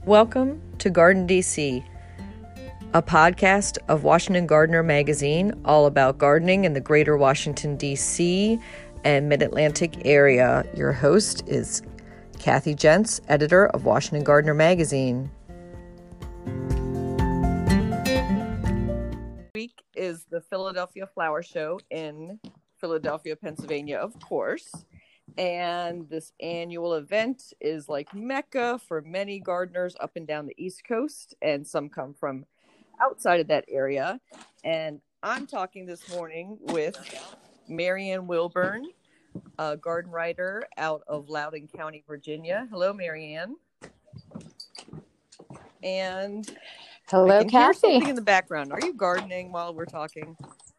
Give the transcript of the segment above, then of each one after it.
Welcome to Garden DC, a podcast of Washington Gardener magazine, all about gardening in the greater Washington, D.C. and Mid-Atlantic area. Your host is Kathy Jentz, editor of Washington Gardener magazine. This week is the Philadelphia Flower Show in Philadelphia, Pennsylvania, of course. And this annual event is like Mecca for many gardeners up and down the East Coast, and some come from outside of that area. And I'm talking this morning with Marianne Wilburn, a garden writer out of Loudoun County, Virginia. Hello, Marianne. And hello, I can Kathy. hear something in the background. Are you gardening while we're talking?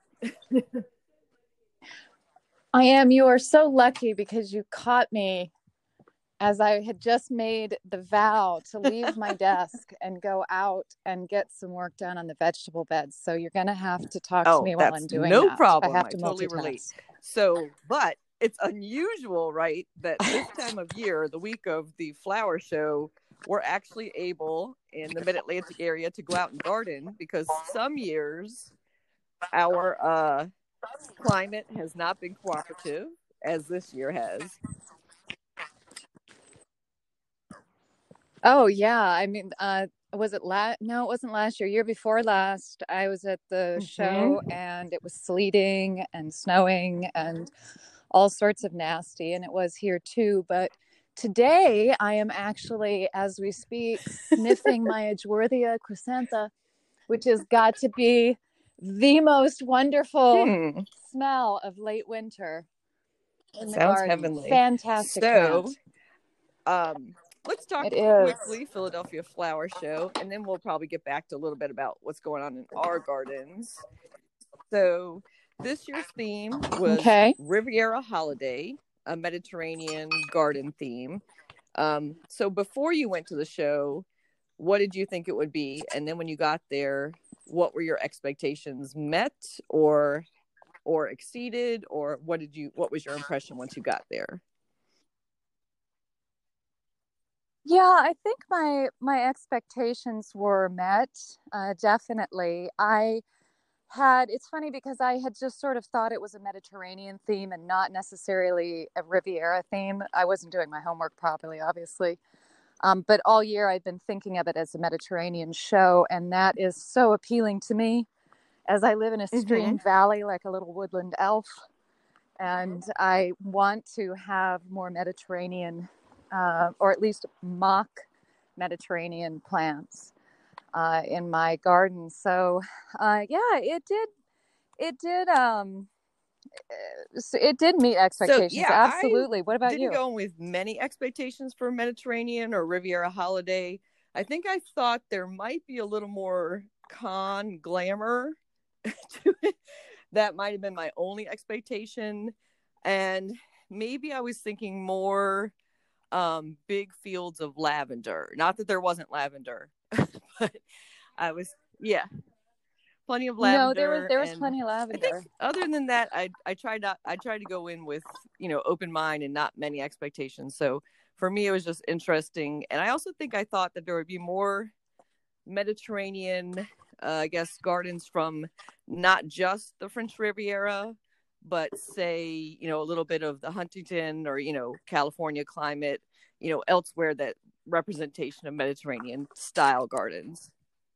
I am. You are so lucky because you caught me as I had just made the vow to leave my desk and go out and get some work done on the vegetable beds. So you're going to have to talk to me while I'm doing no that. No problem. I have to totally multitask. Relate. So, but it's unusual, right, that this time of year, the week of the flower show, we're actually able in the Mid-Atlantic area to go out and garden, because some years our climate has not been cooperative as this year has. Oh yeah, I mean, was it no, it wasn't last year. Year before last, I was at the show and it was sleeting and snowing and all sorts of nasty, and it was here too. But today I am actually, as we speak, sniffing my Edgeworthia crescenta, which has got to be the most wonderful smell of late winter in the Sounds garden. Heavenly. Fantastic So, plant. Let's talk quickly Philadelphia Flower Show, and then we'll probably get back to a little bit about what's going on in our gardens. So this year's theme was Riviera Holiday, a Mediterranean garden theme. So before you went to the show, what did you think it would be? And then when you got there, what were your expectations? Met or exceeded? Or what was your impression once you got there? Yeah, I think my expectations were met, definitely. It's funny because I had just sort of thought it was a Mediterranean theme and not necessarily a Riviera theme. I wasn't doing my homework properly, obviously. But all year I've been thinking of it as a Mediterranean show, and that is so appealing to me, as I live in a stream valley like a little woodland elf, and I want to have more Mediterranean, or at least mock Mediterranean plants in my garden. So it did meet expectations. So, yeah, absolutely. What about you? I didn't go in with many expectations for Mediterranean or Riviera Holiday. I think I thought there might be a little more glamour to it. That might have been my only expectation. And maybe I was thinking more big fields of lavender. Not that there wasn't lavender, but I was, plenty of lavender. No, there was plenty of lavender. I think other than that, I tried to go in with, open mind and not many expectations. So for me, it was just interesting. And I also think I thought that there would be more Mediterranean, gardens from not just the French Riviera, but say, a little bit of the Huntington or, California climate, elsewhere, that representation of Mediterranean style gardens.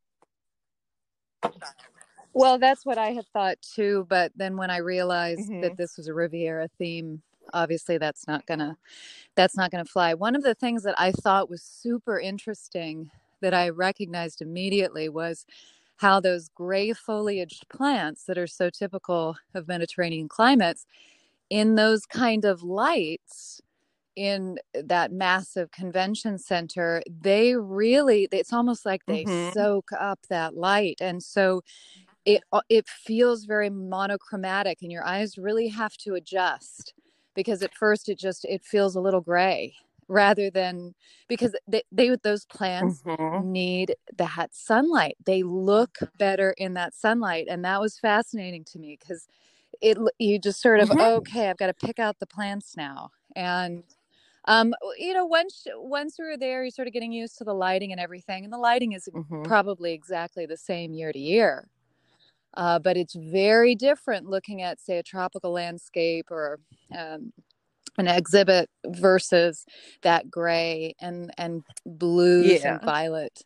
Well, that's what I had thought too. But then when I realized that this was a Riviera theme, obviously that's not gonna fly. One of the things that I thought was super interesting that I recognized immediately was how those gray foliaged plants that are so typical of Mediterranean climates, in those kind of lights in that massive convention center, it's almost like they soak up that light. And so it feels very monochromatic, and your eyes really have to adjust, because at first it feels a little gray, rather than, because those plants need that sunlight. They look better in that sunlight. And that was fascinating to me, because you just sort of, okay, I've got to pick out the plants now. And Once we were there, you're sort of getting used to the lighting and everything, and the lighting is probably exactly the same year to year. But it's very different looking at, say, a tropical landscape or an exhibit versus that gray and blues and violet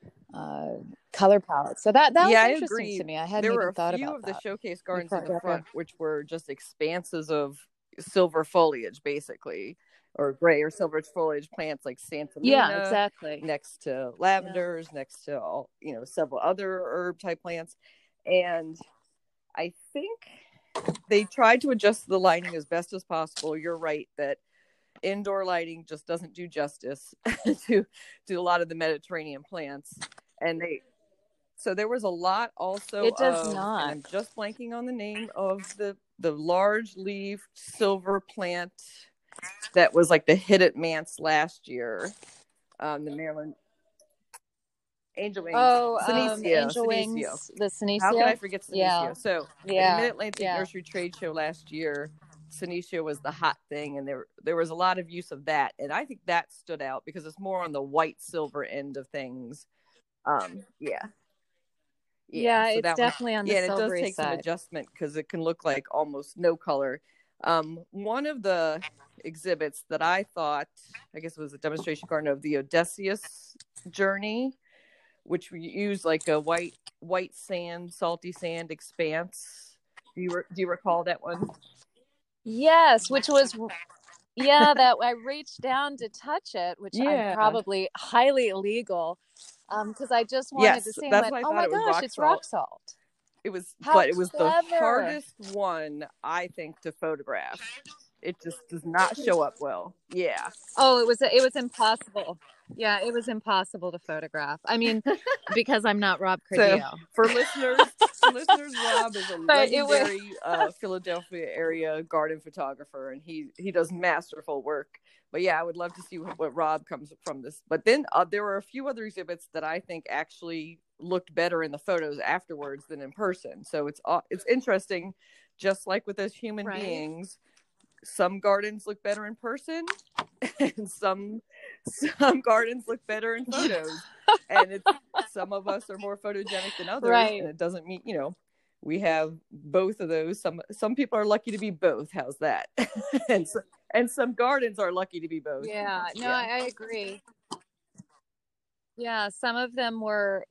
color palette. So that was interesting to me. I hadn't even thought about that. There were a few of the showcase gardens in the front, which were just expanses of silver foliage, basically, or gray or silver foliage plants like Santalina. Yeah, exactly. Next to lavenders, next to all, several other herb type plants. And I think they tried to adjust the lighting as best as possible. You're right that indoor lighting just doesn't do justice to a lot of the Mediterranean plants. And so there was a lot also. It does not. And I'm just blanking on the name of the large leaf silver plant that was like the hit at Mance last year. The Maryland Angel Wings. Oh, Senecio. Angel Wings. The Senecio. How can I forget Senecio? Yeah. So at the Mid-Atlantic Nursery Trade Show last year, Senecio was the hot thing, and there was a lot of use of that. And I think that stood out because it's more on the white silver end of things. Yeah, so it's definitely on the silvery side. And it does take some adjustment because it can look like almost no color. One of the exhibits that I thought, I guess it was a demonstration garden of the Odysseus journey, which we use like a white sand, salty sand expanse. Do you recall that one? Yes, which was that I reached down to touch it, which I'm probably highly illegal. Because I just wanted to see it. Oh my gosh, it's rock salt. It was the hardest one, I think, to photograph. It just does not show up well. Yeah. Oh, it was impossible. Yeah, it was impossible to photograph. I mean, because I'm not Rob Cardillo. So, for listeners, Rob is a legendary Philadelphia area garden photographer, and he does masterful work. But yeah, I would love to see what Rob comes from this. But then there were a few other exhibits that I think actually looked better in the photos afterwards than in person. So it's interesting, just like with us human beings. Some gardens look better in person, and some gardens look better in photos. And some of us are more photogenic than others, and it doesn't mean we have both of those. Some people are lucky to be both. How's that? and some gardens are lucky to be both. Yeah, no, I agree. Yeah, some of them were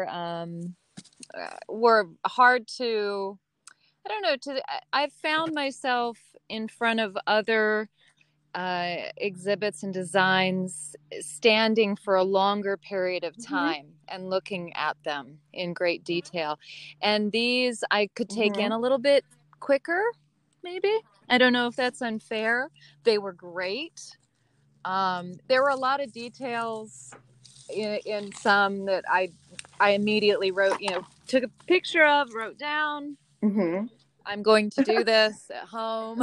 hard to. I don't know. I found myself in front of other exhibits and designs, standing for a longer period of time and looking at them in great detail. And these I could take in a little bit quicker, maybe. I don't know if that's unfair. They were great. There were a lot of details in some that I immediately wrote, took a picture of, wrote down. I'm going to do this at home.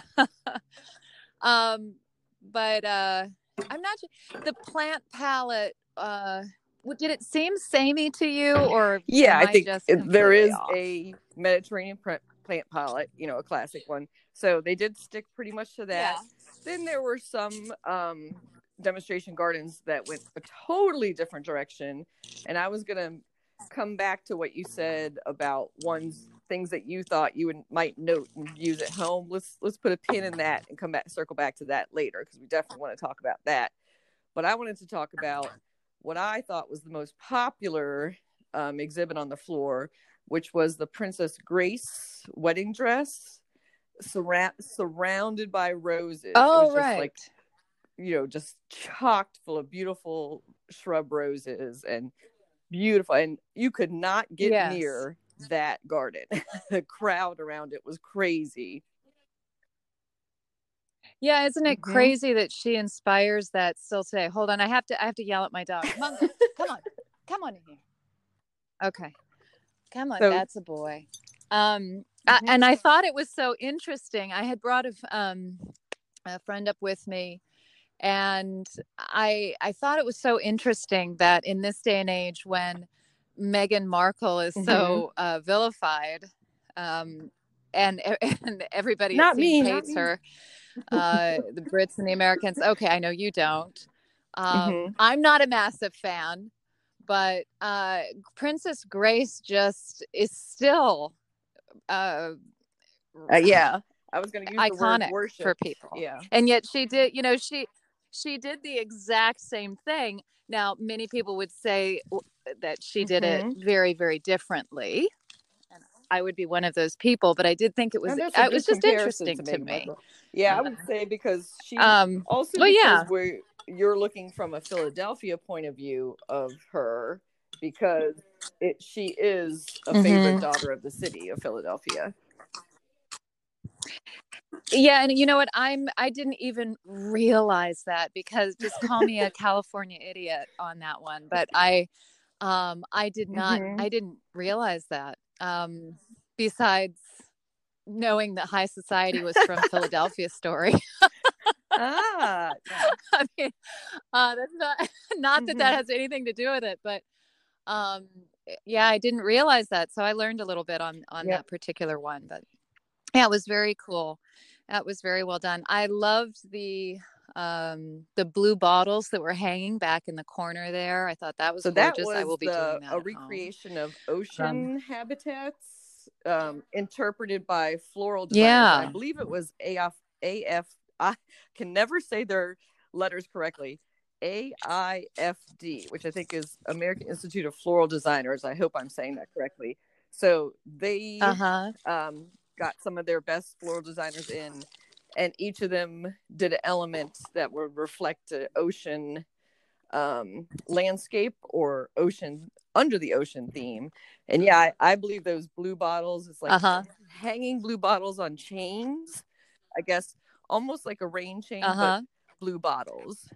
But I'm not sure. The plant palette, did it seem samey to you, or I think there is a Mediterranean plant palette, a classic one. So they did stick pretty much to that. Then there were some demonstration gardens that went a totally different direction, and I was gonna come back to what you said about things that you thought you might note and use at home. Let's put a pin in that and circle back to that later, because we definitely want to talk about that. But I wanted to talk about what I thought was the most popular exhibit on the floor, which was the Princess Grace wedding dress surrounded by roses. Oh, it was just right. Just chocked full of beautiful shrub roses and beautiful, and you could not get near that garden. The crowd around it was crazy. Yeah, isn't it crazy that she inspires that still today? Hold on, I have to yell at my dog. Come on in here. Okay, come on, that's a boy. And I thought it was so interesting. I had brought a friend up with me, and I thought it was so interesting that in this day and age, when Meghan Markle is so vilified, and everybody hates her. the Brits and the Americans. Okay, I know you don't. I'm not a massive fan, but Princess Grace just is still yeah, I was going to use iconic the word worship for people. Yeah, and yet she did, she did the exact same thing. Now, many people would say that she did it very, very differently. And I would be one of those people, but I did think it was just interesting to me. Yeah, I would say because she also because you're looking from a Philadelphia point of view of her, because she is a favorite daughter of the city of Philadelphia. Yeah, and you know what? I didn't even realize that, because just call me a California idiot on that one. But I did not. I didn't realize that. Besides knowing that High Society was from Philadelphia Story. Yeah. I mean, that's not that has anything to do with it, but yeah, I didn't realize that. So I learned a little bit on that particular one. But yeah, it was very cool. That was very well done. I loved the blue bottles that were hanging back in the corner there. I thought that was gorgeous. I will be doing that. A recreation of ocean habitats, interpreted by floral designers. Yeah. I believe it was AF. I can never say their letters correctly. AIFD, which I think is American Institute of Floral Designers. I hope I'm saying that correctly. So they got some of their best floral designers in, and each of them did an element that would reflect an ocean landscape or ocean under the ocean theme. And yeah, I believe those blue bottles, it's like hanging blue bottles on chains, I guess, almost like a rain chain, but blue bottles.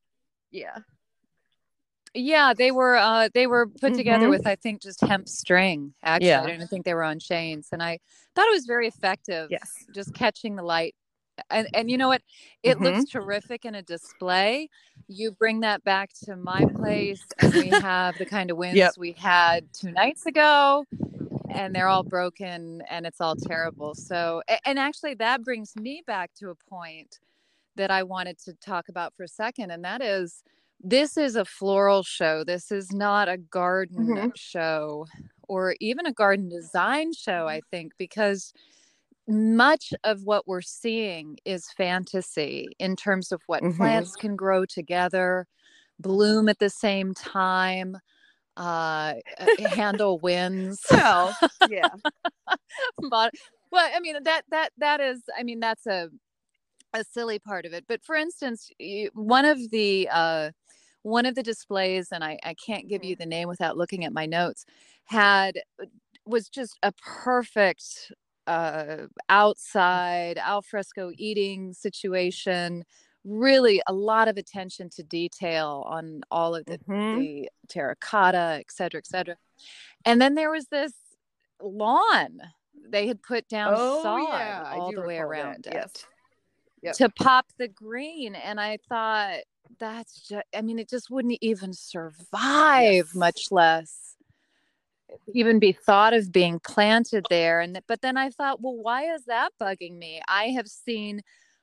Yeah, they were put together with, I think, just hemp string. Actually, I don't think they were on chains, and I thought it was very effective. Yes, just catching the light, and you know what? It looks terrific in a display. You bring that back to my place, and we have the kind of winds we had 2 nights ago, and they're all broken, and it's all terrible. So, and actually, that brings me back to a point that I wanted to talk about for a second, and that is, this is a floral show. This is not a garden show or even a garden design show, I think, because much of what we're seeing is fantasy in terms of what plants can grow together, bloom at the same time, handle winds. Well, yeah. But, well, I mean, that is, I mean, that's a silly part of it. But for instance, one of the displays, and I can't give you the name without looking at my notes, was just a perfect outside alfresco eating situation. Really a lot of attention to detail on all of the terracotta, et cetera, et cetera. And then there was this lawn they had put down sod all the way around it to pop the green. And I thought, that's just, I mean, it just wouldn't even survive, much less even be thought of being planted there. But then I thought, well, why is that bugging me? I have seen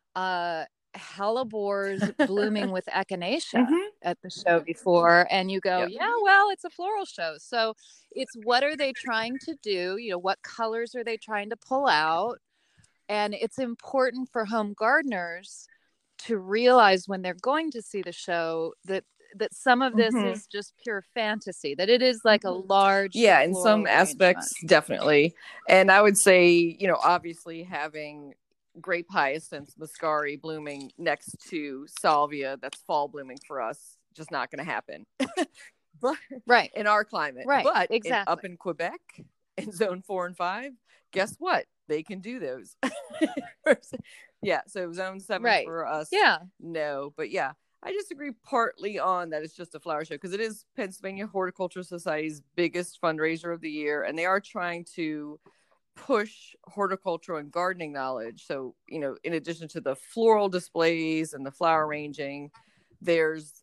hellebores blooming with echinacea at the show before, and you go, yeah, well, it's a floral show. So it's, what are they trying to do? You know, what colors are they trying to pull out? And it's important for home gardeners to realize when they're going to see the show that some of this is just pure fantasy, that it is like a large in some aspects, definitely. And I would say, you know, obviously having grape hyacinths, muscari blooming next to salvia that's fall blooming for us, just not going to happen. But in our climate, but up in Quebec in zone 4 and 5, guess what? They can do those. So zone 7 for us. No, but I disagree partly on that it's just a flower show, because it is Pennsylvania Horticultural Society's biggest fundraiser of the year, and they are trying to push horticultural and gardening knowledge. So, you know, in addition to the floral displays and the flower arranging, there's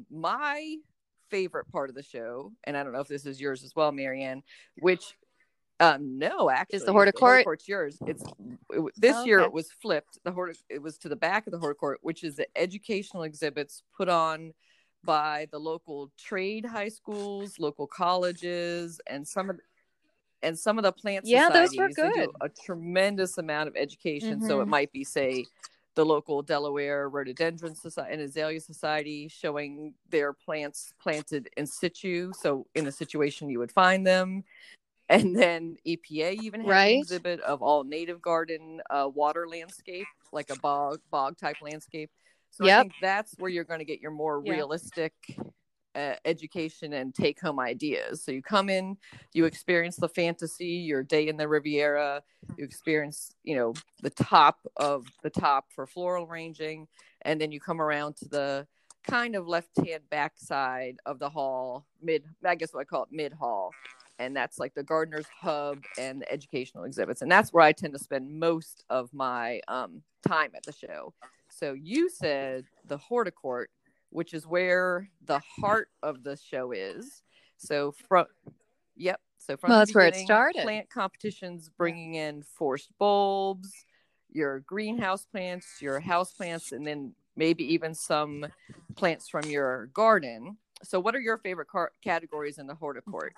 my favorite part of the show, and I don't know if this is yours as well, Marianne, which No, actually, is the horticourt? The horticourt's yours. This year it was flipped. It was to the back of the horticourt, which is the educational exhibits put on by the local trade high schools, local colleges, and some of the plant societies. Those were good. They do a tremendous amount of education. So it might be, say, the local Delaware Rhododendron Society and Azalea Society showing their plants planted in situ. So in a situation you would find them. And then EPA even has an exhibit of all native garden water landscape, like a bog type landscape. So I think that's where you're going to get your more realistic education and take home ideas. So you come in, you experience the fantasy, your day in the Riviera, you experience, the top for floral arranging, and then you come around to the kind of left-hand backside of the hall, I guess what I call it mid-hall. And that's like the gardener's hub and the educational exhibits. And that's where I tend to spend most of my time at the show. So you said the horticourt, which is where the heart of the show is. So from that's where it started. Plant competitions, bringing in forced bulbs, your greenhouse plants, your house plants, and then maybe even some plants from your garden. So what are your favorite categories in the horticourt?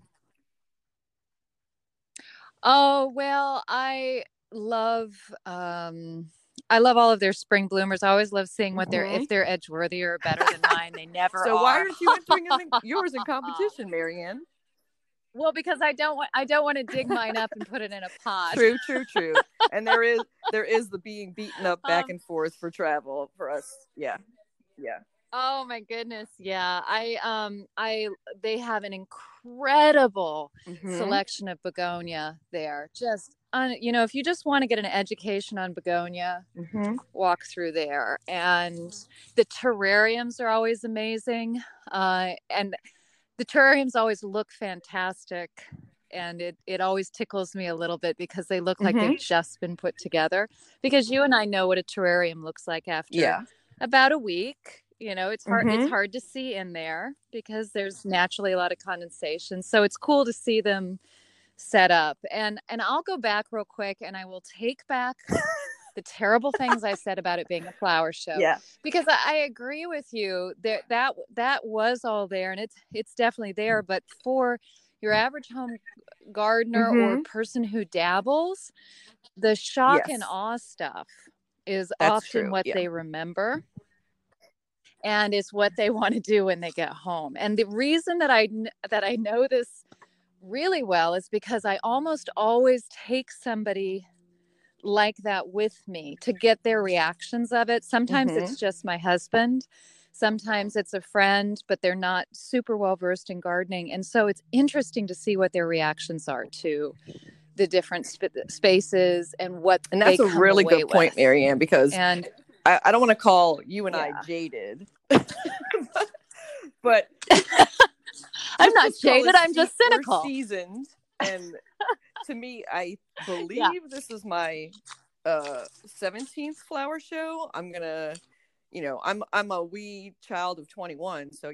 Oh, well, I love all of their spring bloomers. I always love seeing what if they're Edgeworthy or better than mine. They never are. So why aren't you entering yours in competition, Marianne? Well, because I don't want to dig mine up and put it in a pot. True. And there is the being beaten up back and forth for travel for us. Yeah. Oh my goodness. Yeah. They have an incredible selection of begonia there. Just, if you just want to get an education on begonia, walk through there. And the terrariums are always amazing. And the terrariums always look fantastic. And it always tickles me a little bit because they look like they've just been put together. Because you and I know what a terrarium looks like after about a week. It's hard. It's hard to see in there because there's naturally a lot of condensation. So it's cool to see them set up. And I'll go back real quick, and I will take back the terrible things I said about it being a flower show. Yeah. Because I agree with you that was all there, and it's definitely there. But for your average home gardener or person who dabbles, the shock and awe stuff is often what they remember. And it's what they want to do when they get home. And the reason that I know this really well is because I almost always take somebody like that with me to get their reactions of it. Sometimes it's just my husband. Sometimes it's a friend, but they're not super well versed in gardening. And so it's interesting to see what their reactions are to the different spaces and what they come away with. And that's a really good point, Marianne, because I don't want to call you and I jaded, but I'm not jaded. I'm just cynical. We're seasoned, and to me, I believe this is my 17th flower show. I'm gonna, I'm a wee child of 21, so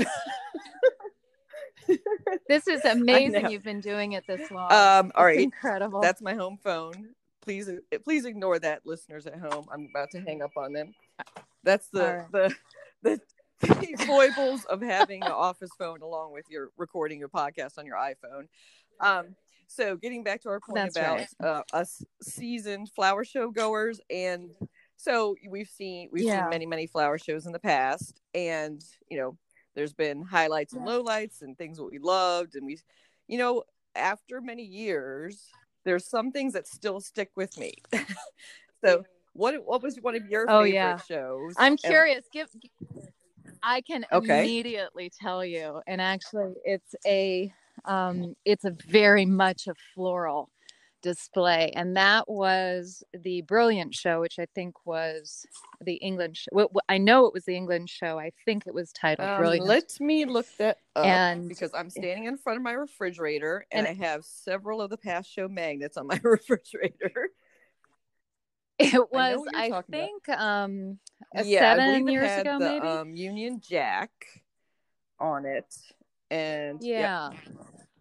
This is amazing. You've been doing it this long. All right, incredible. That's my home phone. Please ignore that, listeners at home. I'm about to hang up on them. That's the foibles of having an office phone along with recording your podcast on your iPhone. So getting back to our point about us seasoned flower show goers, and so we've seen many, many flower shows in the past, and there's been highlights and lowlights and things that we loved, and after many years, there's some things that still stick with me. So what was one of your favorite shows? I'm curious. I can immediately tell you, and actually it's a very much a floral display, and that was the Brilliant show, which I think was the England show. I know it was the England show. I think it was titled Brilliant. Let me look that up, because I'm standing in front of my refrigerator and I have several of the past show magnets on my refrigerator. It was, I think, 7 years ago, maybe. Union Jack on it, and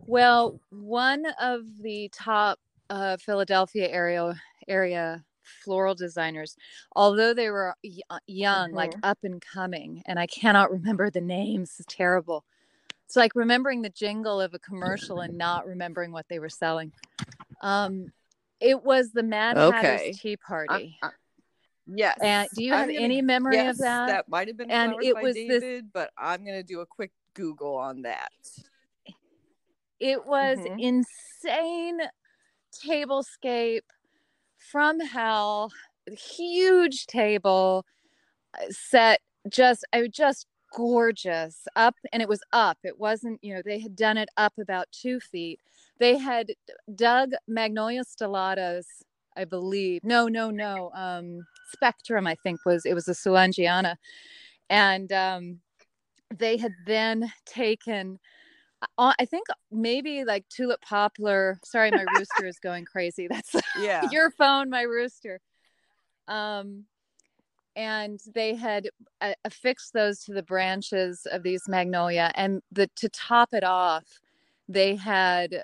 Well, one of the top Philadelphia area floral designers, although they were young, like up and coming, and I cannot remember the names. It's terrible. It's like remembering the jingle of a commercial and not remembering what they were selling. It was the Mad Hatter's Tea Party. Yes. And do you have any memory of that? That might have been Flowers by David, but I'm going to do a quick Google on that. It was insane tablescape from hell, huge table set, just gorgeous up, and it was up. It wasn't, they had done it up about 2 feet. They had dug magnolia stellatas, I believe. No. Spectrum, I think it was a Soulangeana. And they had then taken, I think maybe like tulip poplar. Sorry, my rooster is going crazy. That's your phone, my rooster. And they had affixed those to the branches of these magnolia, and to top it off, they had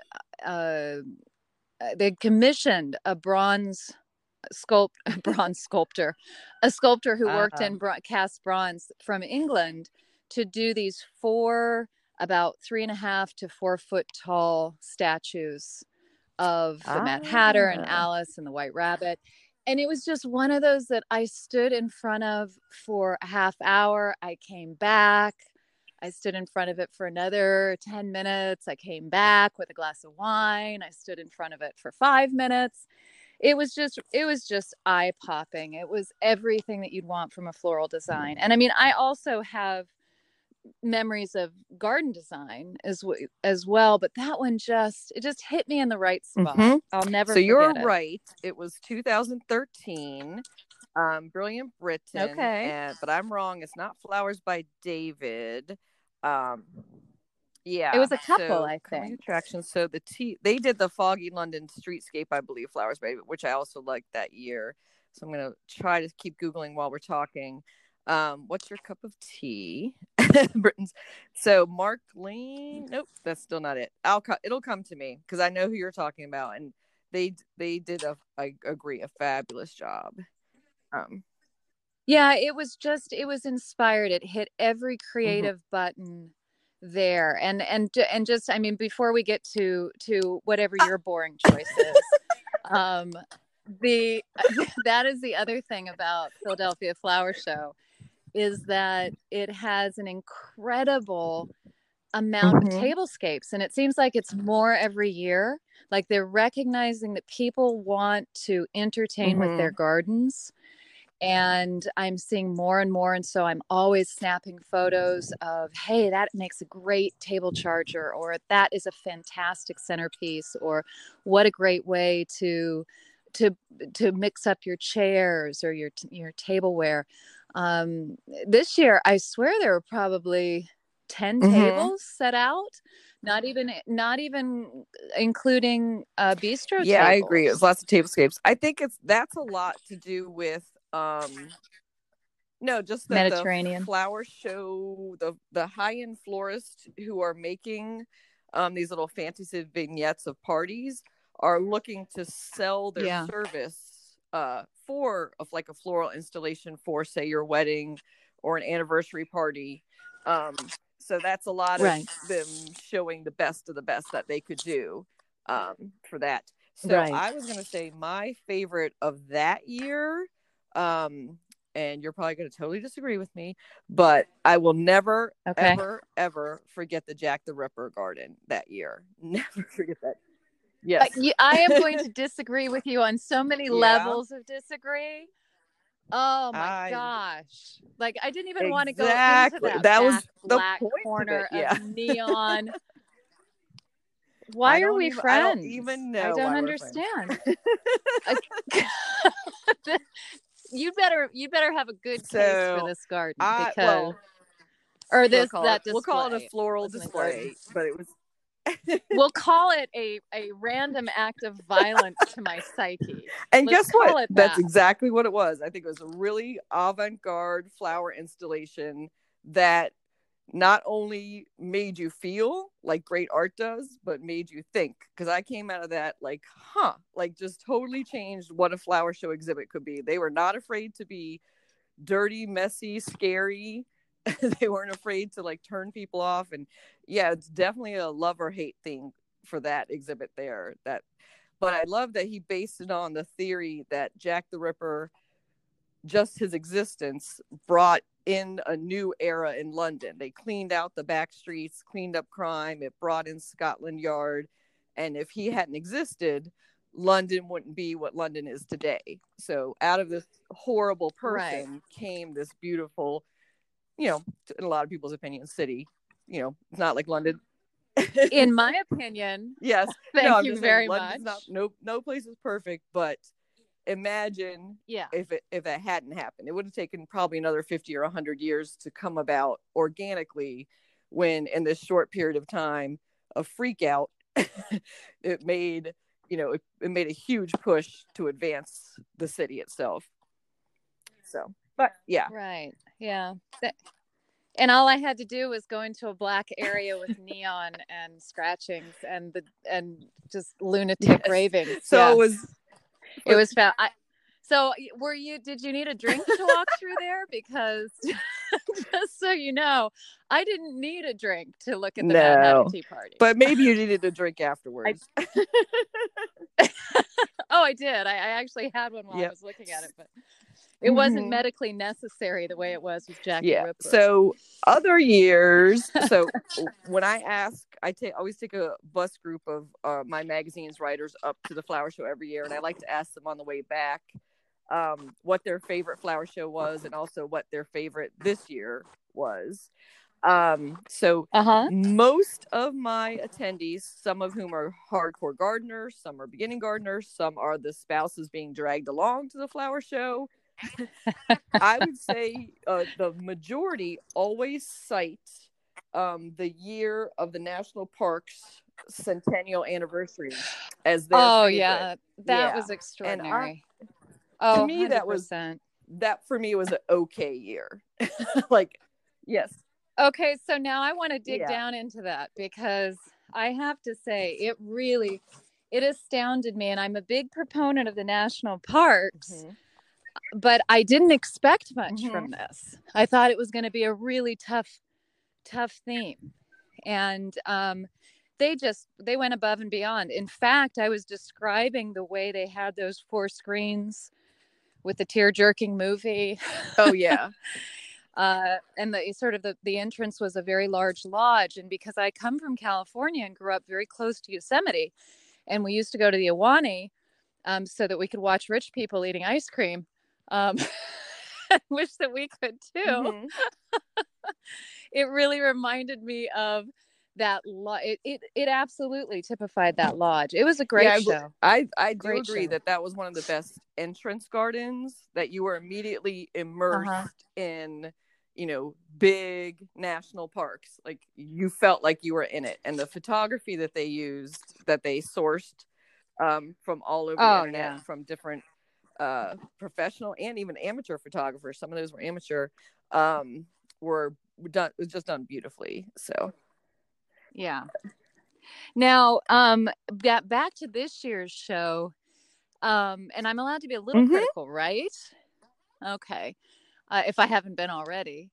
they commissioned a sculptor, a sculptor who worked in cast bronze from England, to do these 4 about 3.5 to 4 foot tall statues of the Mad Hatter and Alice and the White Rabbit. And it was just one of those that I stood in front of for a half hour. I came back. I stood in front of it for another 10 minutes. I came back with a glass of wine. I stood in front of it for 5 minutes. It was just eye popping. It was everything that you'd want from a floral design. And I mean, I also have memories of garden design as well, but that one just hit me in the right spot. I'll never forget you're it. Right, it was 2013, Brilliant Britain. But I'm wrong, it's not Flowers by David. It was a couple, I think. Attractions. So they did the Foggy London Streetscape, I believe, Flowers by David, which I also liked that year. So I'm gonna try to keep Googling while we're talking. What's your cup of tea? Britain's. So Mark Lane. Nope, that's still not it. It'll come to me because I know who you're talking about, and they did I agree, a fabulous job. It was inspired. It hit every creative button there, and just, I mean, before we get to whatever your boring choice is, that is the other thing about Philadelphia Flower Show, is that it has an incredible amount of tablescapes, and it seems like it's more every year. Like, they're recognizing that people want to entertain with their gardens, and I'm seeing more and more. And so I'm always snapping photos of, hey, that makes a great table charger, or that is a fantastic centerpiece, or what a great way to mix up your chairs or your tableware. This year, I swear there were probably 10 tables set out, not even including bistro tables. I agree. It was lots of tablescapes. I think that's a lot to do with just Mediterranean the flower show, the high-end florists who are making these little fantasy vignettes of parties are looking to sell their service for like a floral installation for, say, your wedding or an anniversary party. So that's a lot of them showing the best of the best that they could do for that. So I was going to say my favorite of that year, and you're probably going to totally disagree with me, but I will never, ever, ever forget the Jack the Ripper garden that year. Never forget that. Yes. I am going to disagree with you on so many levels of disagree. Oh my gosh. Like, I didn't even want to go into that was the black corner of neon. Why are we friends? I don't even know. I don't understand. You'd better have a good case for this garden, because we'll call it a floral display, but it was we'll call it a random act of violence to my psyche. And guess what? That's exactly what it was. I think it was a really avant-garde flower installation that not only made you feel like great art does, but made you think. Because I came out of that like, like just totally changed what a flower show exhibit could be. They were not afraid to be dirty, messy, scary. They weren't afraid to like turn people off. And yeah, it's definitely a love or hate thing for that exhibit there. But I love that he based it on the theory that Jack the Ripper, just his existence, brought in a new era in London. They cleaned out the back streets, cleaned up crime. It brought in Scotland Yard. And if he hadn't existed, London wouldn't be what London is today. So out of this horrible person came this beautiful, in a lot of people's opinion, city. It's not like London. In my opinion. Yes. Thank you very much. No place is perfect, but imagine if that hadn't happened. It would have taken probably another 50 or 100 years to come about organically, when in this short period of time of freak out, it made a huge push to advance the city itself. So, but yeah. Right. Yeah. And all I had to do was go into a black area with neon and scratchings and just lunatic raving. So it was found. So did you need a drink to walk through there? Because just so you know, I didn't need a drink to look at the Manhattan Tea Party. But maybe you needed a drink afterwards. Oh, I did. I actually had one while I was looking at it, but it wasn't medically necessary the way it was with Jack the Ripper. So other years, when I ask, always take a bus group of my magazine's writers up to the flower show every year, and I like to ask them on the way back what their favorite flower show was, and also what their favorite this year was. Most of my attendees, some of whom are hardcore gardeners, some are beginning gardeners, some are the spouses being dragged along to the flower show. I would say the majority always cite the year of the national parks centennial anniversary as their favorite. That was extraordinary. To me, 100%. that for me was an okay year. Like, yes. Okay, so now I want to dig down into that, because I have to say it astounded me, and I'm a big proponent of the national parks. But I didn't expect much from this. I thought it was going to be a really tough theme. And they went above and beyond. In fact, I was describing the way they had those 4 screens with the tear-jerking movie. Oh, yeah. And the entrance was a very large lodge. And because I come from California and grew up very close to Yosemite, and we used to go to the Ahwahnee so that we could watch rich people eating ice cream. I wish that we could too. It really reminded me of that it absolutely typified that lodge. It was a great show. I do agree that was one of the best entrance gardens, that you were immediately immersed in big national parks. Like, you felt like you were in it. And the photography that they used, that they sourced from all over the internet, from different professional and even amateur photographers, some of those were amateur, were done. It was just done beautifully. So now back to this year's show, and I'm allowed to be a little critical, right? Okay. If I haven't been already,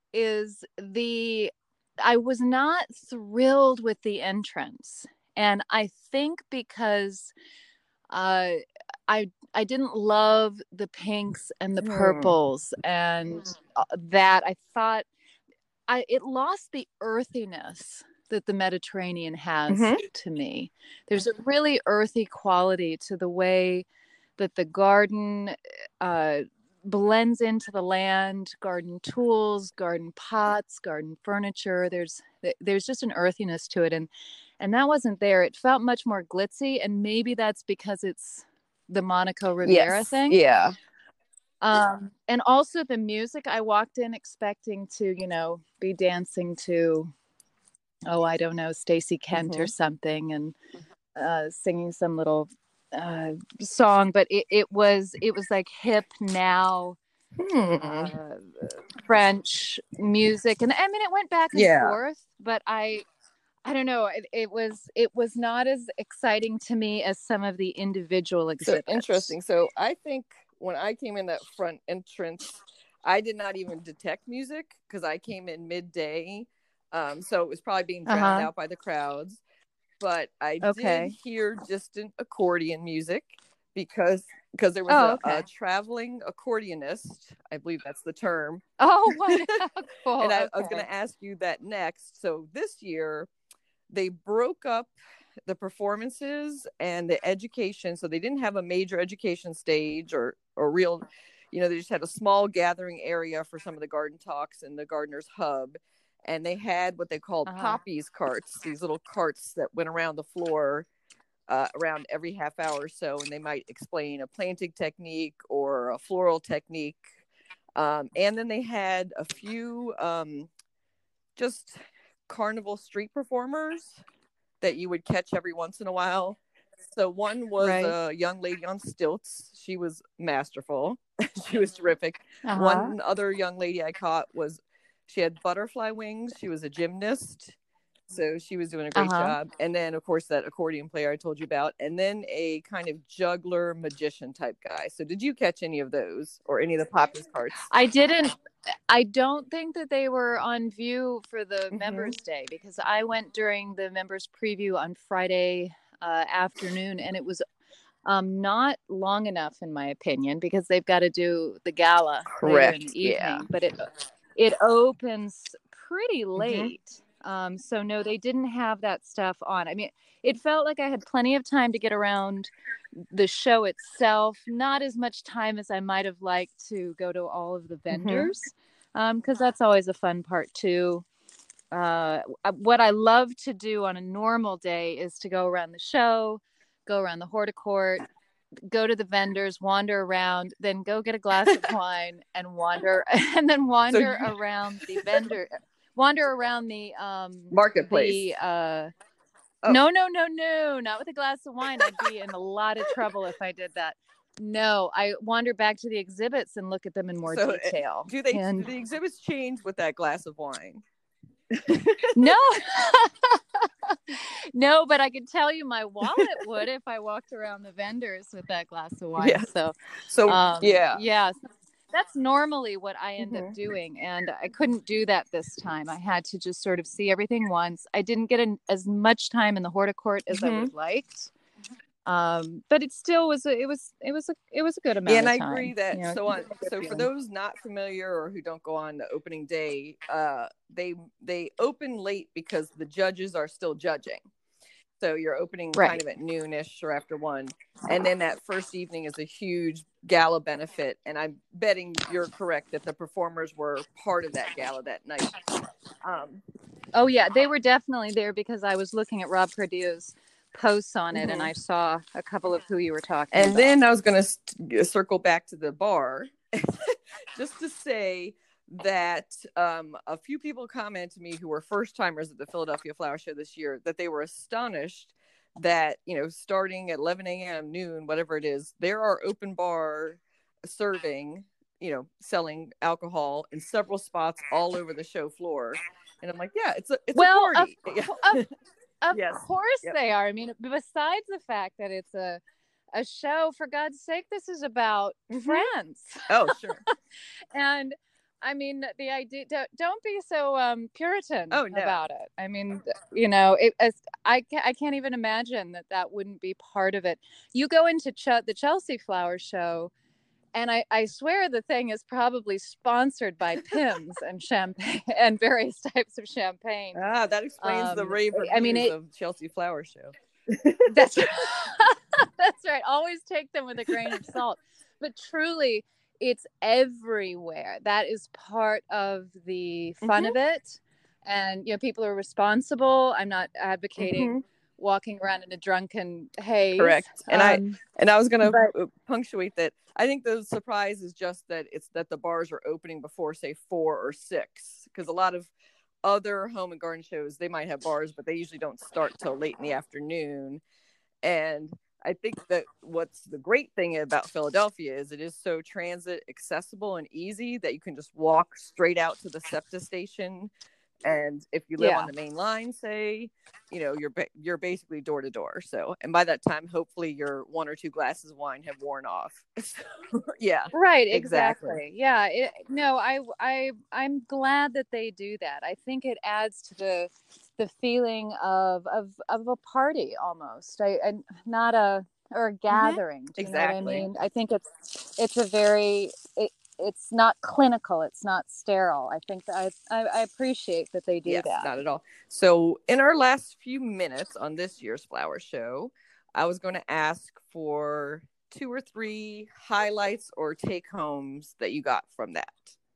I was not thrilled with the entrance, and I think because I didn't love the pinks and the purples, and that I thought it lost the earthiness that the Mediterranean has to me. There's a really earthy quality to the way that the garden blends into the land, garden tools, garden pots, garden furniture. There's just an earthiness to it, and that wasn't there. It felt much more glitzy, and maybe that's because it's the Monaco Riviera thing. Yeah. And also the music. I walked in expecting to, be dancing to, I don't know, Stacey Kent or something, and singing some little song, but it was like hip now French music, and I mean it went back and forth, but I don't know, it was not as exciting to me as some of the individual exhibits. So interesting. So I think when I came in that front entrance, I did not even detect music because I came in midday, so it was probably being drowned out by the crowds. But I did hear distant accordion music because there was a traveling accordionist. I believe that's the term. Oh, what? Cool. And I was going to ask you that next. So this year, they broke up the performances and the education. So they didn't have a major education stage or real, they just had a small gathering area for some of the garden talks and the gardener's hub. And they had what they called poppies carts, these little carts that went around the floor around every half hour or so. And they might explain a planting technique or a floral technique. And then they had a few just carnival street performers that you would catch every once in a while. So one was a young lady on stilts. She was masterful. She was terrific. One other young lady I caught she had butterfly wings. She was a gymnast. So she was doing a great job. And then, of course, that accordion player I told you about. And then a kind of juggler magician type guy. So did you catch any of those or any of the poppies carts? I didn't. I don't think that they were on view for the Members Day because I went during the Members Preview on Friday afternoon, and it was not long enough, in my opinion, because they've got to do the gala later in the evening. But it opens pretty late. So no, they didn't have that stuff on. I mean, it felt like I had plenty of time to get around the show itself, not as much time as I might have liked to go to all of the vendors, because that's always a fun part too. What I love to do on a normal day is to go around the show, go around the horticourt, go to the vendors, wander around, then go get a glass of wine and wander around the vendor, wander around the marketplace. No, not with a glass of wine. I'd be in a lot of trouble if I did that. No, I wander back to the exhibits and look at them in more detail. Do the exhibits change with that glass of wine? No. No, but I could tell you my wallet would if I walked around the vendors with that glass of wine. Yeah. So that's normally what I end up doing. And I couldn't do that this time. I had to just sort of see everything once. I didn't get as much time in the horticourt as I would have liked. But it still was it was a good amount of time. And I agree that so for those not familiar or who don't go on the opening day, they open late because the judges are still judging. So you're opening kind of at noonish or after 1. And then that first evening is a huge gala benefit. And I'm betting you're correct that the performers were part of that gala that night. Oh, yeah, they were definitely there because I was looking at Rob Cardillo's posts on it and I saw a couple of who you were talking about. And then I was going to circle back to the bar just to say that a few people commented to me who were first timers at the Philadelphia Flower Show this year that they were astonished that, starting at 11 a.m., noon, whatever it is, there are open bar serving, selling alcohol in several spots all over the show floor. And I'm like, yeah, it's a party. Of course they are. I mean, besides the fact that it's a show, for God's sake, this is about friends. Oh, sure. And I mean, the idea, don't be so Puritan about it. I mean, I can't even imagine that wouldn't be part of it. You go into the Chelsea Flower Show, and I swear the thing is probably sponsored by Pimm's and champagne and various types of champagne. That explains the rave reviews of Chelsea Flower Show. That's right. Always take them with a grain of salt. But truly, it's everywhere. That is part of the fun of it. And, people are responsible. I'm not advocating walking around in a drunken haze. Correct. And I was going to punctuate that. I think the surprise is just that the bars are opening before, say, 4 or 6, because a lot of other home and garden shows, they might have bars, but they usually don't start till late in the afternoon. And I think that what's the great thing about Philadelphia is it is so transit accessible and easy that you can just walk straight out to the SEPTA station. And if you live on the main line, say, you're basically door to door. So, and by that time, hopefully your 1 or 2 glasses of wine have worn off. Yeah. Right. Exactly. Yeah. I'm glad that they do that. I think it adds to the feeling of a party almost. Not a gathering. Do you know what I mean? I think it's a very, it's not clinical. It's not sterile. I think that I appreciate that they do that. Not at all. So in our last few minutes on this year's flower show, I was going to ask for 2 or 3 highlights or take homes that you got from that.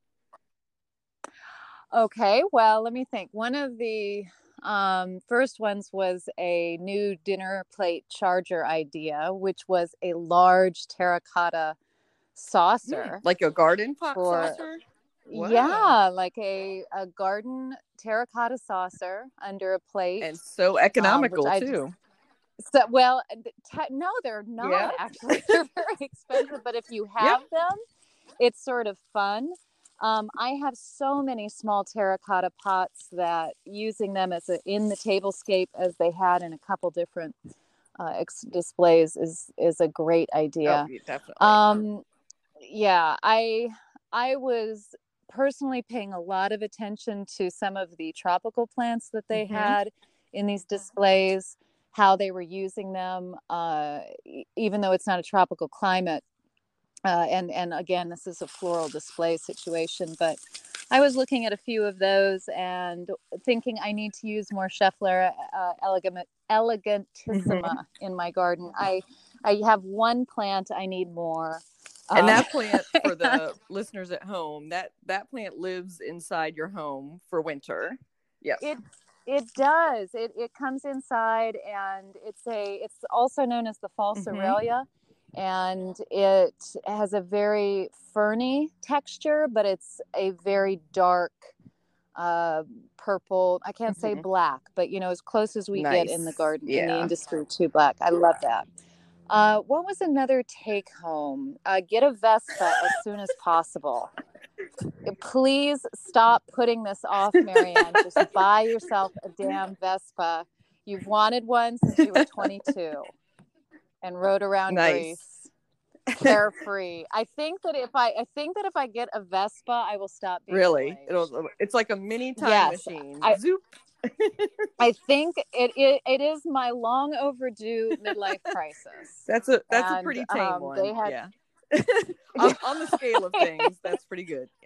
Okay. Well, let me think. One of the first ones was a new dinner plate charger idea, which was a large terracotta saucer, like a garden pot saucer. Wow. Yeah, like a garden terracotta saucer under a plate, and so economical too. So no, they're not actually. They're very expensive, but if you have them, it's sort of fun. I have so many small terracotta pots that using them in the tablescape as they had in a couple different displays is a great idea. Oh, definitely. Yeah, I was personally paying a lot of attention to some of the tropical plants that they had in these displays, how they were using them, even though it's not a tropical climate. And again, this is a floral display situation, but I was looking at a few of those and thinking I need to use more Scheffler elegantissima in my garden. I have one plant, I need more. And that plant, for the listeners at home, that plant lives inside your home for winter. Yes. It does. It comes inside, and it's also known as the false Aurelia, and it has a very ferny texture, but it's a very dark purple. I can't say black, but as close as we get in the garden in the industry to black. I love that. What was another take home? Get a Vespa as soon as possible. Please stop putting this off, Marianne. Just buy yourself a damn Vespa. You've wanted one since you were 22 and rode around Greece carefree. I think that if I get a Vespa, I will stop being really. It's like a mini time machine. Zoop. I think it is my long overdue midlife crisis. That's a pretty tame one. They had, on the scale of things, that's pretty good. Yeah.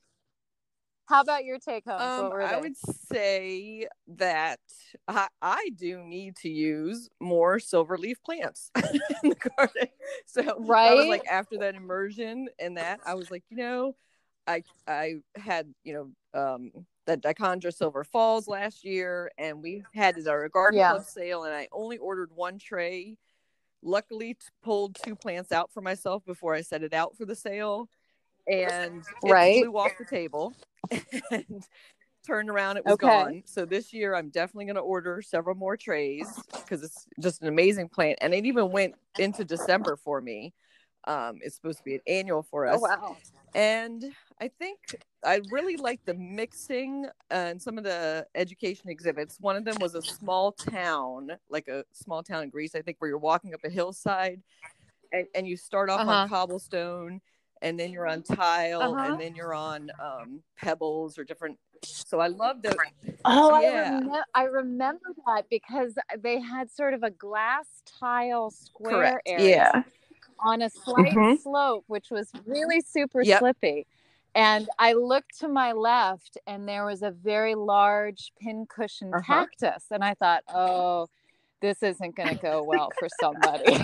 How about your take home? I would say that I do need to use more silverleaf plants in the garden. So I was like, after that immersion and that, I was like, I had the Dichondra Silver Falls last year, and we had it at our garden club sale, and I only ordered 1 tray. Luckily, pulled 2 plants out for myself before I set it out for the sale, and it flew off the table and turned around, it was gone. So this year I'm definitely going to order several more trays because it's just an amazing plant, and it even went into December for me. It's supposed to be an annual for us. Oh, wow. And I think I really like the mixing and some of the education exhibits. One of them was a small town, like a small town in Greece, I think, where you're walking up a hillside and you start off on cobblestone, and then you're on tile, and then you're on pebbles or different. So I love those. Oh, yeah. I remember that because they had sort of a glass tile square area on a slight slope, which was really super slippy. And I looked to my left, and there was a very large pincushion cactus. And I thought, oh, this isn't going to go well for somebody.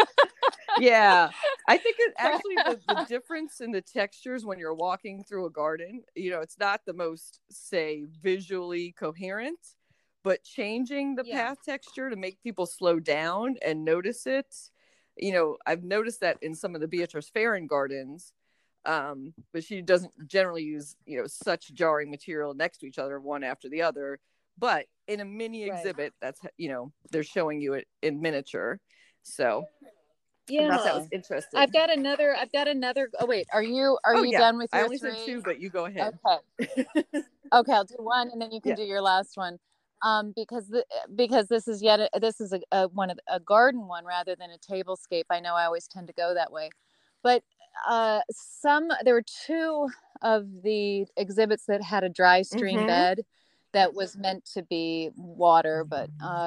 Yeah, I think it actually the difference in the textures when you're walking through a garden, it's not the most, say, visually coherent, but changing the path texture to make people slow down and notice it. I've noticed that in some of the Beatrice Farron gardens, but she doesn't generally use, such jarring material next to each other, one after the other. But in a mini exhibit, that's, they're showing you it in miniature. So yeah, I thought that was interesting. I've got another. Oh wait, are you done with your I only three? said two, but you go ahead. Okay. Okay, I'll do one, and then you can do your last one. Because this is a garden one rather than a tablescape. I know I always tend to go that way, but there were two of the exhibits that had a dry stream bed that was meant to be water, but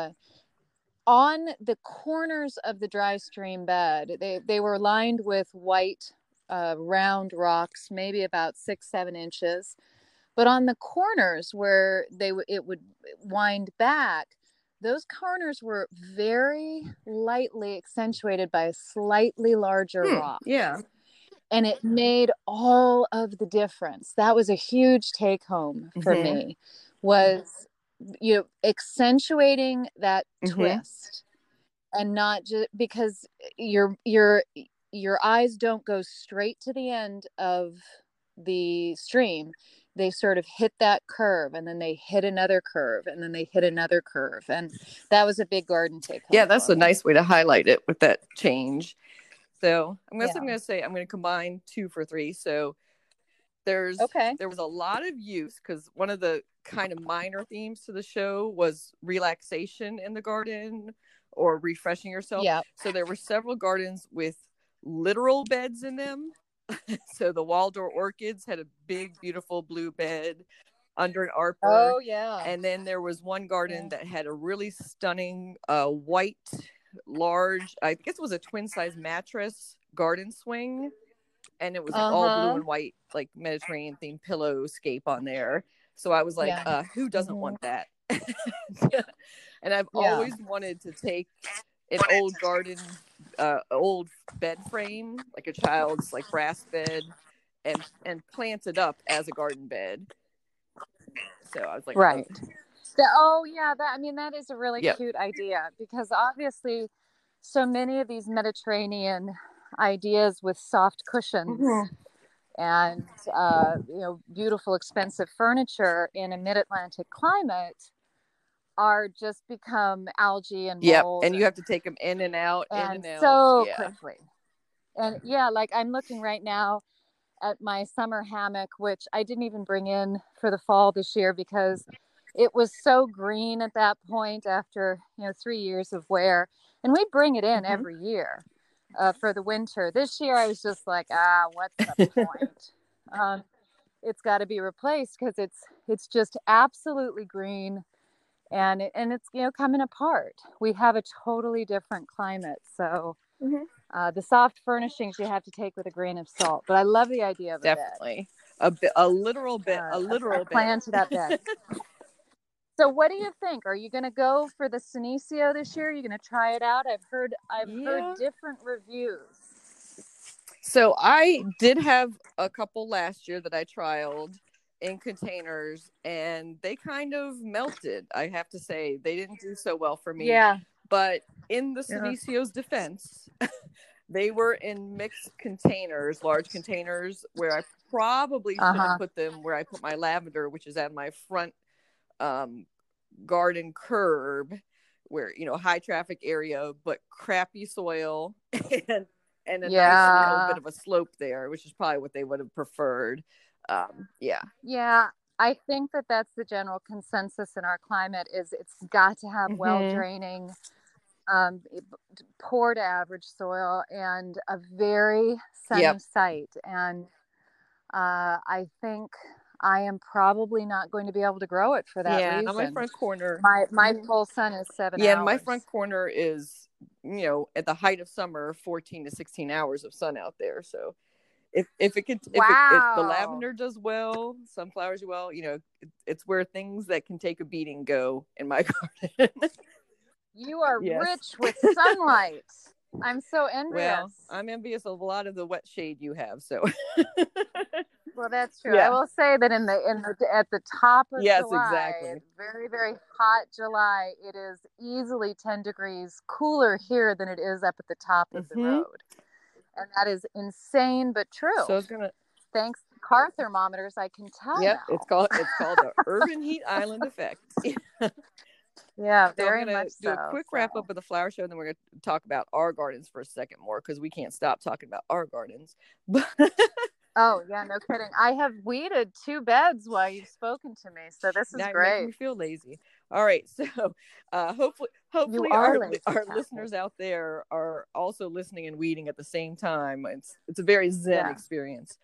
on the corners of the dry stream bed, they were lined with white round rocks, maybe about 6-7 inches. But on the corners where it would wind back, those corners were very lightly accentuated by a slightly larger rock. Yeah. And it made all of the difference. That was a huge take home for me, was accentuating that twist, and not just because your eyes don't go straight to the end of the stream. They sort of hit that curve, and then they hit another curve, and then they hit another curve. And that was a big garden take home. Yeah, that's a nice way to highlight it with that change. So I'm going to combine 2 for 3. So there was a lot of use, because one of the kind of minor themes to the show was relaxation in the garden or refreshing yourself. Yeah. So there were several gardens with literal beds in them. So the Waldorf orchids had a big, beautiful blue bed under an arbor. Oh, yeah. And then there was one garden that had a really stunning white, large, I guess it was a twin-size mattress garden swing. And it was all blue and white, like Mediterranean themed pillowscape on there. So I was like, who doesn't want that? And I've always wanted to take an old garden, old bed frame, like a child's like brass bed, and plant it up as a garden bed. So I was like, right. That is a really cute idea, because obviously so many of these Mediterranean ideas with soft cushions and beautiful expensive furniture in a mid-Atlantic climate are just become algae and mold. And you have to take them in and out so quickly. And like I'm looking right now at my summer hammock, which I didn't even bring in for the fall this year because it was so green at that point after 3 years of wear. And we bring it in every year for the winter. This year I was just like, what's the point? It's got to be replaced because it's just absolutely green. And it's coming apart. We have a totally different climate, so the soft furnishings you have to take with a grain of salt. But I love the idea of definitely a literal bed, a plan to that bed. So, what do you think? Are you going to go for the Senecio this year? Are you going to try it out? I've heard different reviews. So I did have a couple last year that I trialed in containers, and they kind of melted. I have to say, they didn't do so well for me. Yeah. But in the Senecio's defense, they were in mixed containers, large containers, where I probably should have put them where I put my lavender, which is at my front garden curb, where high traffic area, but crappy soil and a nice little bit of a slope there, which is probably what they would have preferred. I think that's the general consensus in our climate is it's got to have well draining, poor to average soil and a very sunny site. And I think I am probably not going to be able to grow it for that reason. On my front corner, my full sun is 7 hours. Yeah, my front corner is at the height of summer, 14 to 16 hours of sun out there. So if the lavender does well, sunflowers do well, it's where things that can take a beating go in my garden. You are rich with sunlight. I'm so envious. Well, I'm envious of a lot of the wet shade you have. So, well, that's true. I will say that at the top of July, exactly. Very, very hot July, it is easily 10 degrees cooler here than it is up at the top of the road. And that is insane, but true. So it's gonna. Thanks to car thermometers, I can tell. Yep, now. It's called the urban heat island effect. Yeah, So very I'm going much to do a quick wrap up of the flower show, and then we're going to talk about our gardens for a second more, because we can't stop talking about our gardens. Oh, yeah, no kidding. I have weeded 2 beds while you've spoken to me, so this is now great. You're making me feel lazy. All right, so hopefully our listeners out there are also listening and weeding at the same time. It's a very zen experience.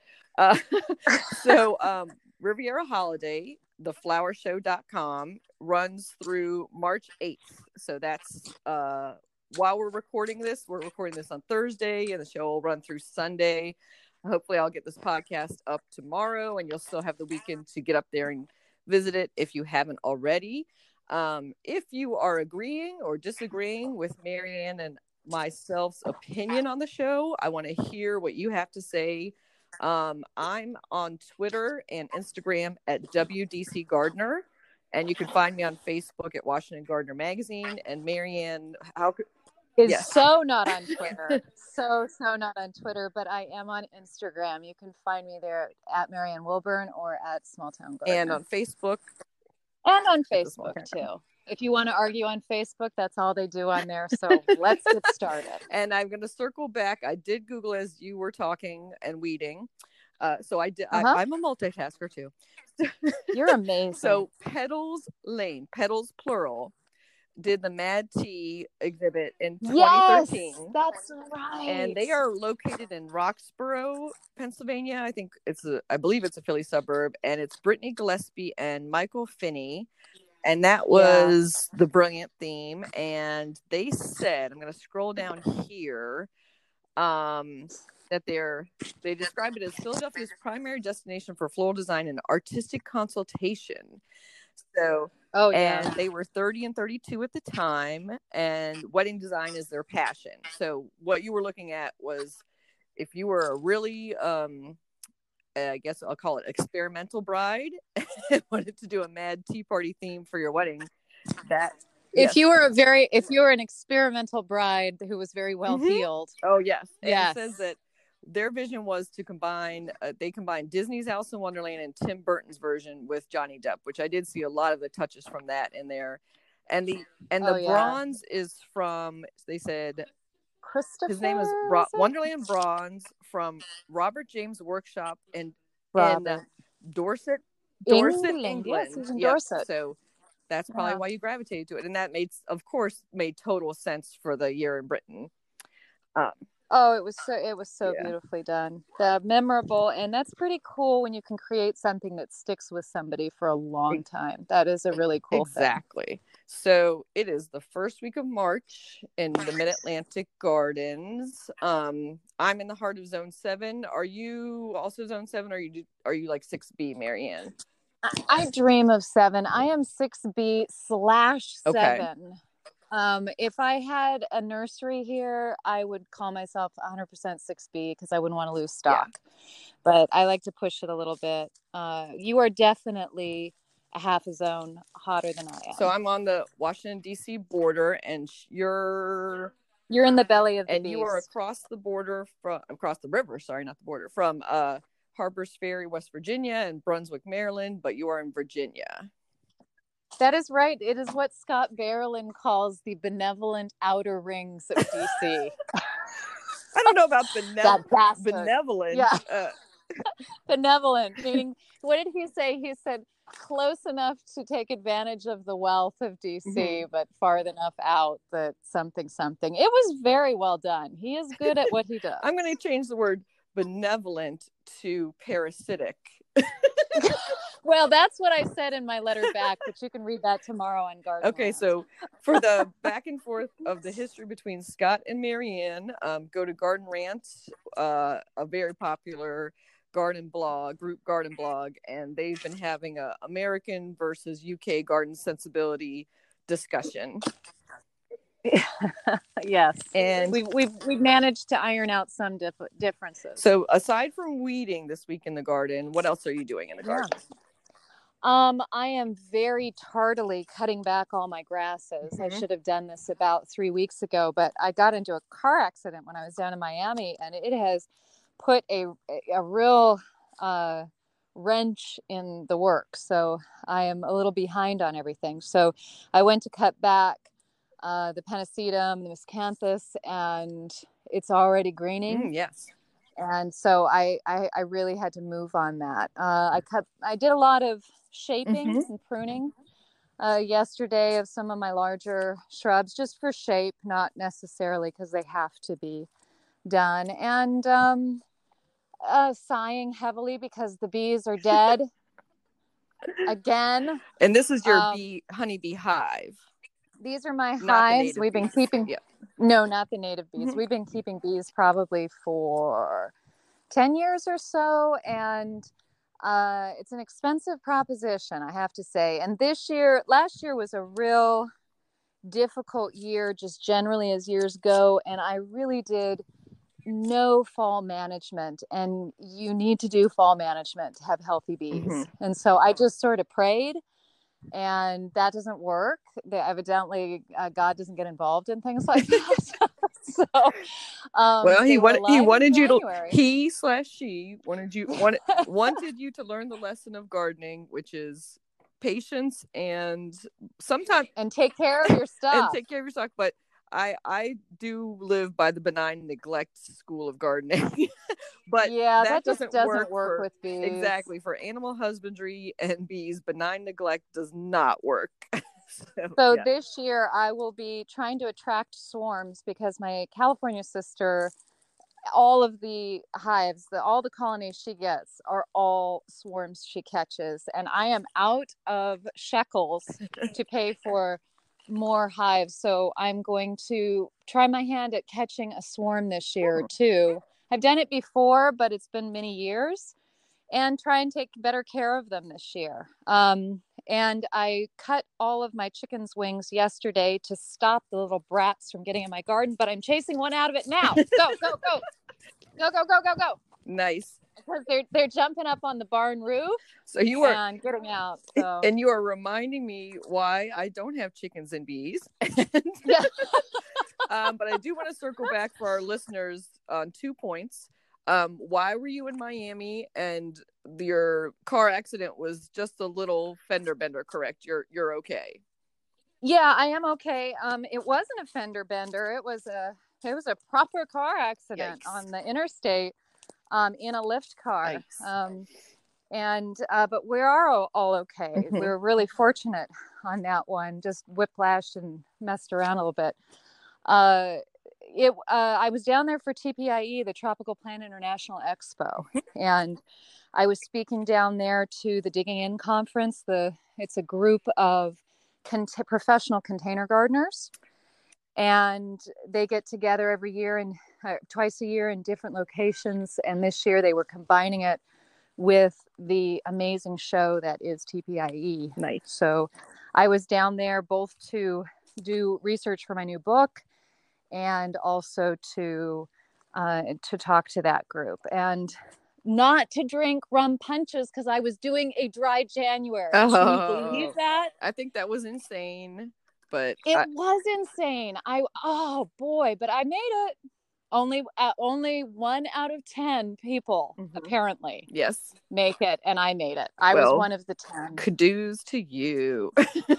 So Riviera Holiday, theflowershow.com, runs through March 8th. So that's while we're recording this on Thursday, and the show will run through Sunday. Hopefully I'll get this podcast up tomorrow, and you'll still have the weekend to get up there and visit it if you haven't already. If you are agreeing or disagreeing with Marianne and myself's opinion on the show, I want to hear what you have to say. I'm on Twitter and Instagram at WDC Gardener, and you can find me on Facebook at Washington Gardener Magazine. And Marianne, so not on Twitter. so not on Twitter, but I am on Instagram. You can find me there at Marianne Wilburn or at Small Town Gardener. And on Facebook. And on Facebook too. If you want to argue on Facebook, that's all they do on there. So let's get started. And I'm going to circle back. I did Google as you were talking and weeding. So I did. I'm a multitasker too. You're amazing. So Petals Lane, Petals plural, did the Mad Tea exhibit in 2013. Yes, that's right. And they are located in Roxborough, Pennsylvania. I believe it's a Philly suburb, and it's Brittany Gillespie and Michael Finney. And that was the brilliant theme. And they said, I'm going to scroll down here, that they describe it as Philadelphia's primary destination for floral design and artistic consultation. So, and they were 30 and 32 at the time, and wedding design is their passion. So what you were looking at was, if you were a really, I guess I'll call it experimental bride, and wanted to do a Mad Tea Party theme for your wedding, if you were an experimental bride who was very well heeled. Oh yes. And it says that their vision was to combine Disney's Alice in Wonderland and Tim Burton's version with Johnny Depp, which I did see a lot of the touches from that in there. And the bronze is from, they said, his name is Wonderland Bronze, from Robert James Workshop in Dorset, England. Yes, he's in Dorset. So that's probably why you gravitated to it. And that made total sense for the year in Britain. It was so beautifully done. Memorable, and that's pretty cool when you can create something that sticks with somebody for a long time. That is a really cool thing. Exactly. So it is the first week of March in the Mid-Atlantic Gardens. I'm in the heart of Zone 7. Are you also Zone 7, or are you like 6B, Marianne? I dream of 7. I am 6B/7. If I had a nursery here, I would call myself 100% 6B, because I wouldn't want to lose stock. But I like to push it a little bit. You are definitely a half a zone hotter than I am. So I'm on the Washington, D.C. border, and you're in the belly of the beast. And you are across the river, not the border, from Harper's Ferry, West Virginia, and Brunswick, Maryland, but you are in Virginia. That is right. It is what Scott Berlin calls the benevolent outer rings of DC. I don't know about benevolent. Yeah. Benevolent, meaning, what did he say? He said, close enough to take advantage of the wealth of DC, but far enough out that something. It was very well done. He is good at what he does. I'm going to change the word benevolent to parasitic. Well, that's what I said in my letter back, but you can read that tomorrow on Garden Okay, Rant. so for the back and forth of the history between Scott and Marianne, go to Garden Rant, a very popular group garden blog, and they've been having a American versus UK garden sensibility discussion. Yes, and we've managed to iron out some differences. So aside from weeding this week in the garden, what else are you doing in the garden? I am very tardily cutting back all my grasses. I should have done this about 3 weeks ago, but I got into a car accident when I was down in Miami, and it has put a real wrench in the work. So I am a little behind on everything. So I went to cut back the Pennisetum, the Miscanthus, and it's already greening. Yes. And so I really had to move on that. I did a lot of shaping and pruning yesterday of some of my larger shrubs, just for shape, not necessarily because they have to be done. And sighing heavily because the bees are dead again. And this is your honeybee hive. These are my hives. We've been keeping, no, not the native bees. We've been keeping bees probably for 10 years or so. And it's an expensive proposition, I have to say. And last year was a real difficult year, just generally as years go. And I really did no fall management, and you need to do fall management to have healthy bees. And so I just sort of prayed, and that doesn't work. Evidently God doesn't get involved in things like that. So well, he wanted you to she wanted you to learn the lesson of gardening, which is patience and sometimes take care of your stuff. But I do live by the benign neglect school of gardening. But that doesn't work with bees. Exactly. For animal husbandry and bees, benign neglect does not work. So this year I will be trying to attract swarms because my California sister, all of the hives, all the colonies she gets are all swarms she catches. And I am out of shekels to pay for more hives. So I'm going to try my hand at catching a swarm this year too. I've done it before, but it's been many years, and try and take better care of them this year. And I cut all of my chickens' wings yesterday to stop the little brats from getting in my garden, but I'm chasing one out of it now. Go, go, go. Go, go, go, go, go. Nice. Because they're jumping up on the barn roof. So you are and getting out. So. And you are reminding me why I don't have chickens and bees. Yeah. But I do want to circle back for our listeners on 2 points. Why were you in Miami? And your car accident was just a little fender bender, correct? You're okay. Yeah, I am okay. It wasn't a fender bender. It was a proper car accident on the interstate, in a lift car. But we are all okay. We were really fortunate on that one. Just whiplashed and messed around a little bit. I was down there for TPIE, the Tropical Plant International Expo, and I was speaking down there to the Digging In conference. It's a group of professional container gardeners, and they get together every year and twice a year in different locations. And this year they were combining it with the amazing show that is TPIE. Nice. So I was down there both to do research for my new book and also to talk to that group, and not to drink rum punches because I was doing a dry January. Can you believe that? I think that was insane, but it was insane. But I made it. Only 1 out of 10 people apparently make it, and I made it. I was one of the 10. Kudos to you.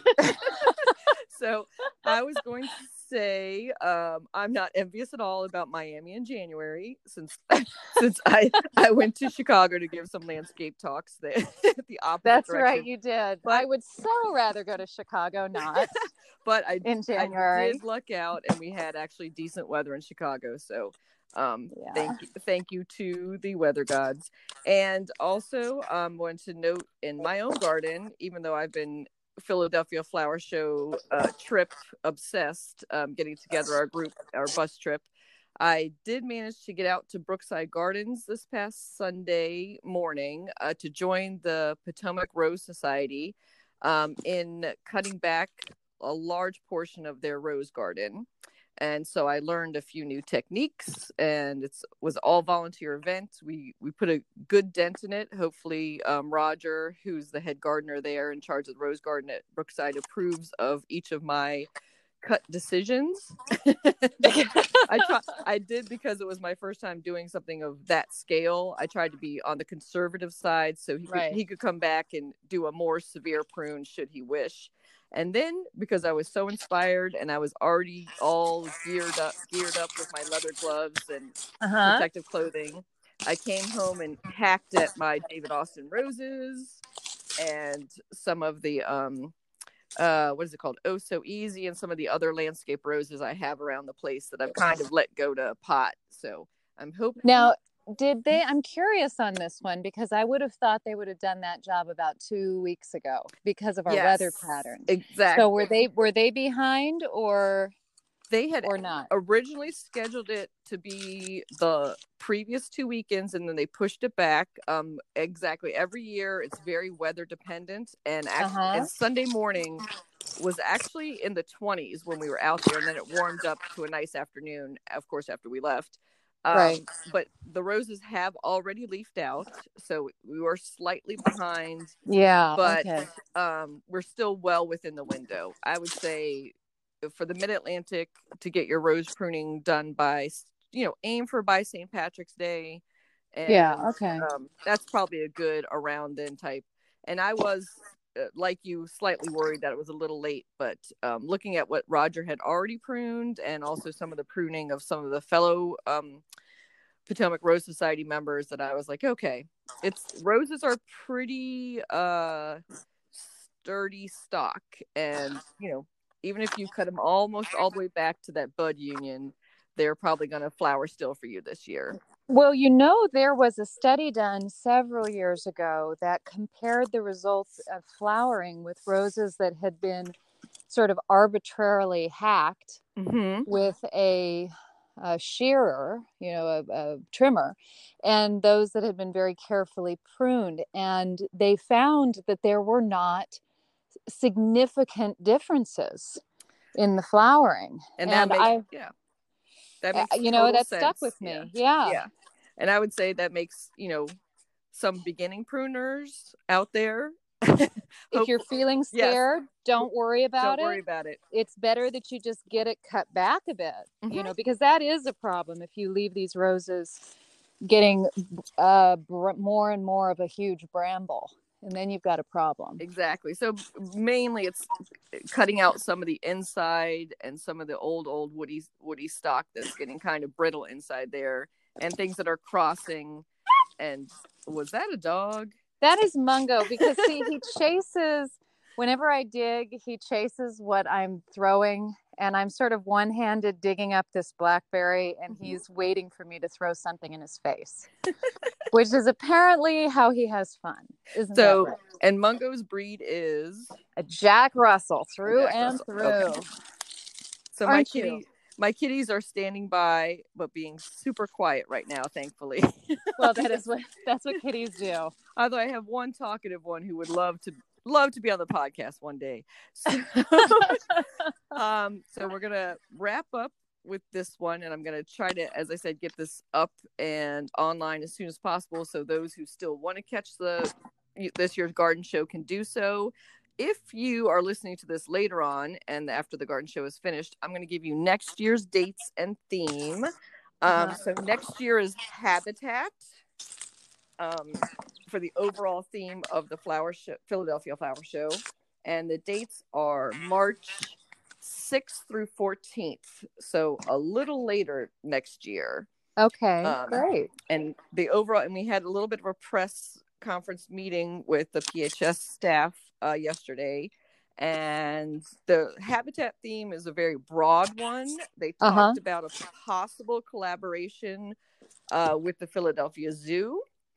So I was going to say I'm not envious at all about Miami in January, since I went to Chicago to give some landscape talks there. The opposite That's direction. Right, you did. But I would so rather go to Chicago, not but in January. I did luck out, and we had actually decent weather in Chicago. So thank you to the weather gods. And also I'm going to note, in my own garden, even though I've been Philadelphia Flower Show trip obsessed, getting together our bus trip, I did manage to get out to Brookside Gardens this past Sunday morning to join the Potomac Rose Society in cutting back a large portion of their rose garden. And so I learned a few new techniques, and it was all volunteer event. We put a good dent in it. Hopefully Roger, who's the head gardener there in charge of the rose garden at Brookside, approves of each of my cut decisions. I did because it was my first time doing something of that scale. I tried to be on the conservative side so he could come back and do a more severe prune should he wish. And then because I was so inspired and I was already all geared up with my leather gloves and protective clothing, I came home and hacked at my David Austin roses and some of the what is it called? Oh So Easy, and some of the other landscape roses I have around the place that I've kind of let go to pot. So I'm hoping now. I'm curious on this one because I would have thought they would have done that job about 2 weeks ago because of our weather patterns. Exactly. So were they behind or they had or not? Originally scheduled it to be the previous 2 weekends and then they pushed it back. Exactly. Every year it's very weather dependent, and actually and Sunday morning was actually in the 20s when we were out there, and then it warmed up to a nice afternoon, of course, after we left. But the roses have already leafed out, so we were slightly behind. But we're still well within the window. I would say for the Mid-Atlantic to get your rose pruning done by, aim for by St. Patrick's Day. And, that's probably a good around then type. And I was like you, slightly worried that it was a little late, but looking at what Roger had already pruned and also some of the pruning of some of the fellow Potomac Rose Society members, that I was like, okay, roses are pretty sturdy stock, and even if you cut them almost all the way back to that bud union, they're probably going to flower still for you this year. Well, there was a study done several years ago that compared the results of flowering with roses that had been sort of arbitrarily hacked with a shearer, a trimmer, and those that had been very carefully pruned. And they found that there were not significant differences in the flowering. And that makes that sense. Stuck with me. Yeah. And I would say that makes, some beginning pruners out there. If you're feeling scared, don't worry about it. Don't worry about it. It's better that you just get it cut back a bit, because that is a problem if you leave these roses getting more and more of a huge bramble. And then you've got a problem. Exactly. So mainly it's cutting out some of the inside and some of the old woody stock that's getting kind of brittle inside there, and things that are crossing. And was that a dog? That is Mungo, because see, he chases, whenever I dig, he chases what I'm throwing, and I'm sort of one-handed digging up this blackberry, and he's waiting for me to throw something in his face, which is apparently how he has fun. Isn't that right? And Mungo's breed is? A Jack Russell, through and through. Okay. So my kitties are standing by, but being super quiet right now, thankfully. Well, that's what kitties do. Although I have one talkative one who would love to be on the podcast one day. So we're gonna wrap up with this one, and I'm gonna try to, as I said, get this up and online as soon as possible, so those who still want to catch this year's garden show can do so. If you are listening to this later on and after the garden show is finished, I'm going to give you next year's dates and theme. So next year is Habitat for the overall theme of the Philadelphia Flower Show. And the dates are March 6th through 14th. So a little later next year. Okay, great. And we had a little bit of a press conference meeting with the PHS staff yesterday, and the Habitat theme is a very broad one. They talked about a possible collaboration with the Philadelphia Zoo.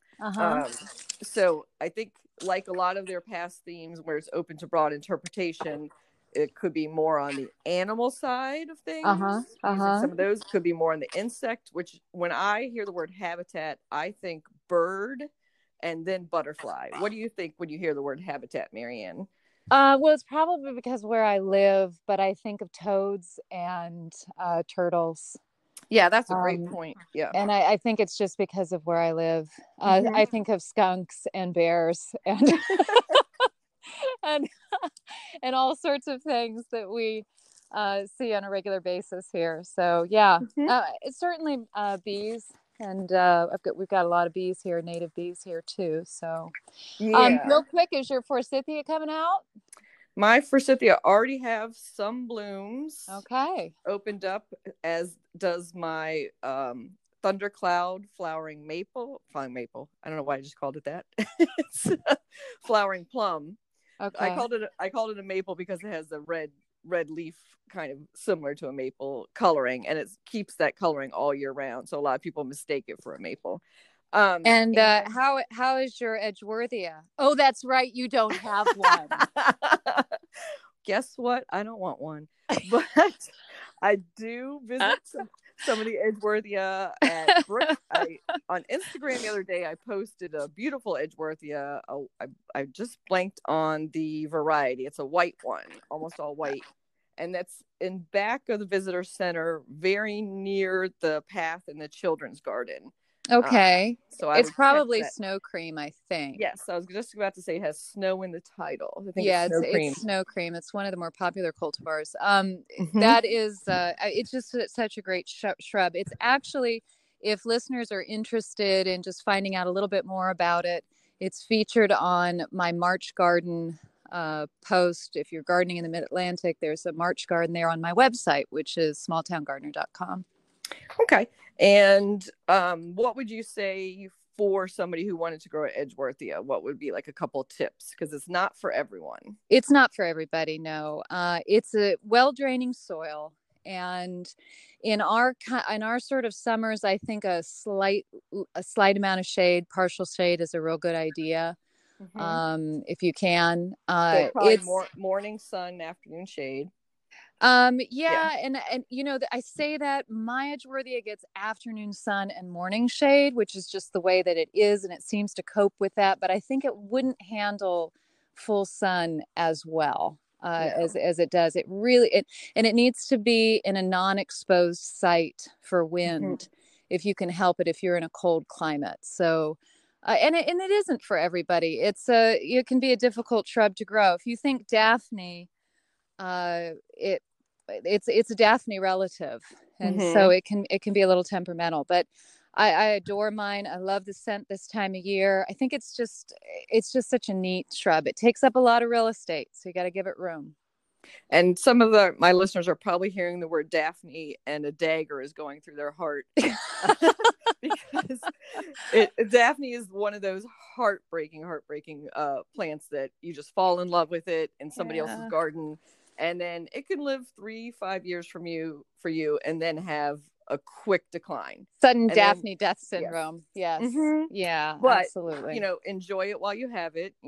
So I think, like a lot of their past themes where it's open to broad interpretation, it could be more on the animal side of things. Some of those could be more on the insect, which when I hear the word habitat, I think bird and then butterfly. What do you think when you hear the word habitat, Marianne? Well, it's probably because where I live, but I think of toads and turtles. Yeah, that's a great point. Yeah. And I think it's just because of where I live. I think of skunks and bears and and all sorts of things that we see on a regular basis here. So yeah, it's certainly bees, and we've got a lot of bees here, native bees here too. So real quick, is your forsythia coming out? My forsythia already have some blooms. Okay. Opened up, as does my thundercloud flowering maple. I don't know why I just called it that. It's flowering plum. Okay. I called it a maple because it has a red leaf, kind of similar to a maple coloring, and it keeps that coloring all year round. So a lot of people mistake it for a maple. And how is your Edgeworthia? Oh, that's right, you don't have one. Guess what? I don't want one, but I do visit some of the Edgeworthia at Brook. On Instagram the other day, I posted a beautiful Edgeworthia. I just blanked on the variety. It's a white one, almost all white. And that's in back of the visitor center, very near the path in the children's garden. Okay. So it's probably Snow Cream, I think. Yes, I was just about to say it has snow in the title. I think it's Snow Cream. It's one of the more popular cultivars. That is, it's just such a great shrub. It's actually, if listeners are interested in just finding out a little bit more about it, it's featured on my March Garden post. If you're gardening in the Mid-Atlantic, there's a March Garden there on my website, which is smalltowngardener.com. Okay. And what would you say for somebody who wanted to grow Edgeworthia? What would be like a couple tips? Because it's not for everyone. It's not for everybody, no. It's a well-draining soil. And in our sort of summers, I think a slight amount of shade, partial shade, is a real good idea. If you can. So probably morning sun, afternoon shade. And you know, I say that my Edgeworthia gets afternoon sun and morning shade, which is just the way that it is, and it seems to cope with that, but I think it wouldn't handle full sun as well as it does. It really and it needs to be in a non-exposed site for wind if you can help it, if you're in a cold climate. So and it isn't for everybody. It can be a difficult shrub to grow. If you think Daphne, it's a Daphne relative, and so it can be a little temperamental, but I adore mine. I love the scent this time of year. I think it's just such a neat shrub. It takes up a lot of real estate, so you got to give it room. And some of my listeners are probably hearing the word Daphne and a dagger is going through their heart because Daphne is one of those heartbreaking plants that you just fall in love with it in somebody else's garden, and then it can live 3-5 years for you and then have a quick decline, sudden Daphne death syndrome. Yes. Yeah, but absolutely. Enjoy it while you have it.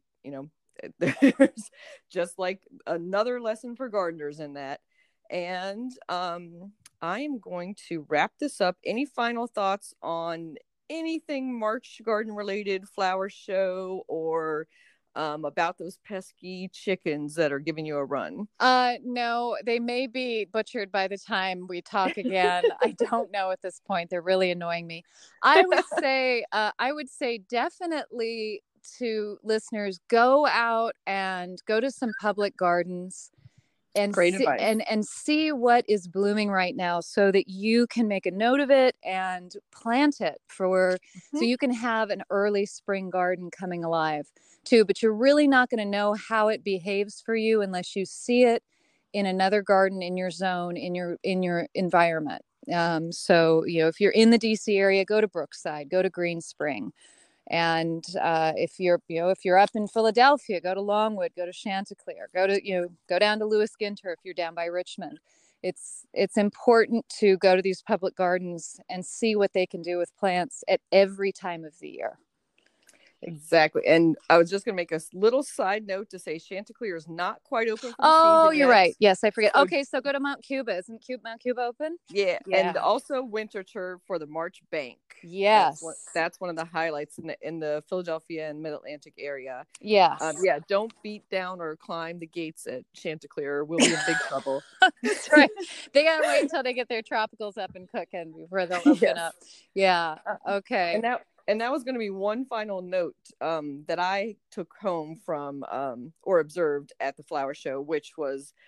There's just like another lesson for gardeners in that. And I am going to wrap this up. Any final thoughts on anything March Garden related, flower show, or about those pesky chickens that are giving you a run? No, they may be butchered by the time we talk again. I don't know at this point. They're really annoying me. I would say definitely to listeners, go out and go to some public gardens and see what is blooming right now, so that you can make a note of it and plant it so you can have an early spring garden coming alive too. But you're really not going to know how it behaves for you unless you see it in another garden in your zone, in your environment. So if you're in the DC area, go to Brookside, go to Green Spring. And if you're up in Philadelphia, go to Longwood, go to Chanticleer, go down to Lewis Ginter if you're down by Richmond. It's important to go to these public gardens and see what they can do with plants at every time of the year. Exactly. And I was just going to make a little side note to say Chanticleer is not quite open for the season. Oh, you're right. Yes, I forget. Okay, so go to Mount Cuba. Isn't Mount Cuba open? Yeah. And also winter turf for the March Bank. Yes. That's one of the highlights in the Philadelphia and Mid-Atlantic area. Yes. Don't beat down or climb the gates at Chanticleer. We'll be in big trouble. That's right. They got to wait until they get their tropicals up and cooking before they'll open up. Yeah. Okay. And that was going to be one final note that I took home from or observed at the flower show, which was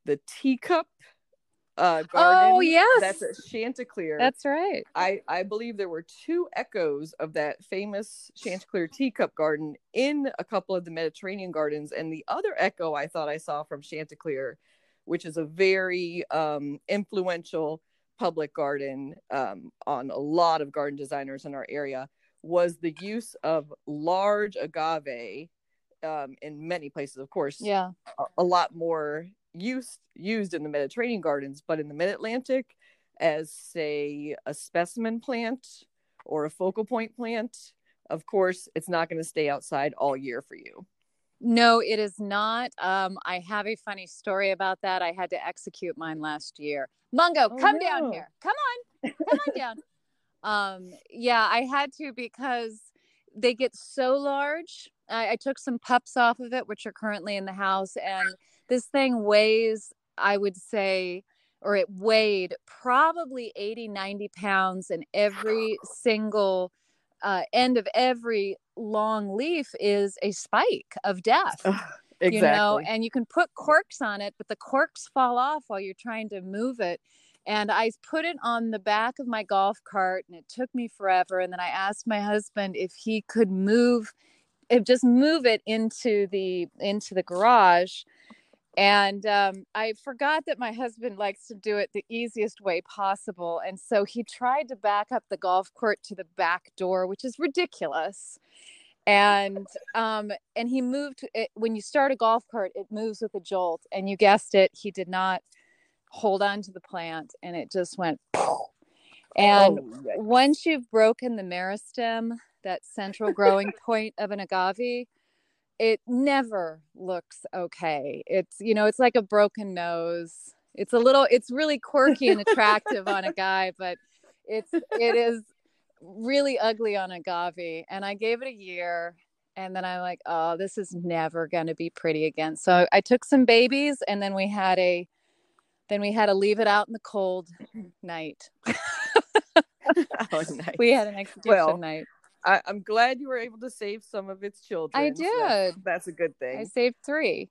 the teacup garden. Oh, yes. That's at Chanticleer. That's right. I believe there were 2 echoes of that famous Chanticleer teacup garden in a couple of the Mediterranean gardens. And the other echo I thought I saw from Chanticleer, which is a very influential public garden on a lot of garden designers in our area, was the use of large agave in many places. Of course, yeah, a lot more used in the Mediterranean gardens, but in the Mid-Atlantic as, say, a specimen plant or a focal point plant, of course, it's not going to stay outside all year for you. No, it is not. I have a funny story about that. I had to execute mine last year. Mungo, come down here. Come on down. Yeah, I had to because they get so large. I took some pups off of it, which are currently in the house, and this thing weighs, I would say, or it weighed probably 80, 90 pounds, and every single end of every long leaf is a spike of death. Exactly. You know, and you can put corks on it, but the corks fall off while you're trying to move it. And I put it on the back of my golf cart, and it took me forever. And then I asked my husband if he could move it into the garage. And I forgot that my husband likes to do it the easiest way possible. And so he tried to back up the golf cart to the back door, which is ridiculous. And he moved it. When you start a golf cart, it moves with a jolt. And you guessed it, he did not hold on to the plant, and it just went poof. And once you've broken the meristem, that central growing point of an agave, it never looks okay. It's, it's like a broken nose. It's really quirky and attractive on a guy, but it is really ugly on agave. And I gave it a year, and then I'm like, oh, this is never going to be pretty again. So I took some babies, and then we had to leave it out in the cold night. Oh, nice. We had an exhibition night. I'm glad you were able to save some of its children. I did. So that's a good thing. I saved 3.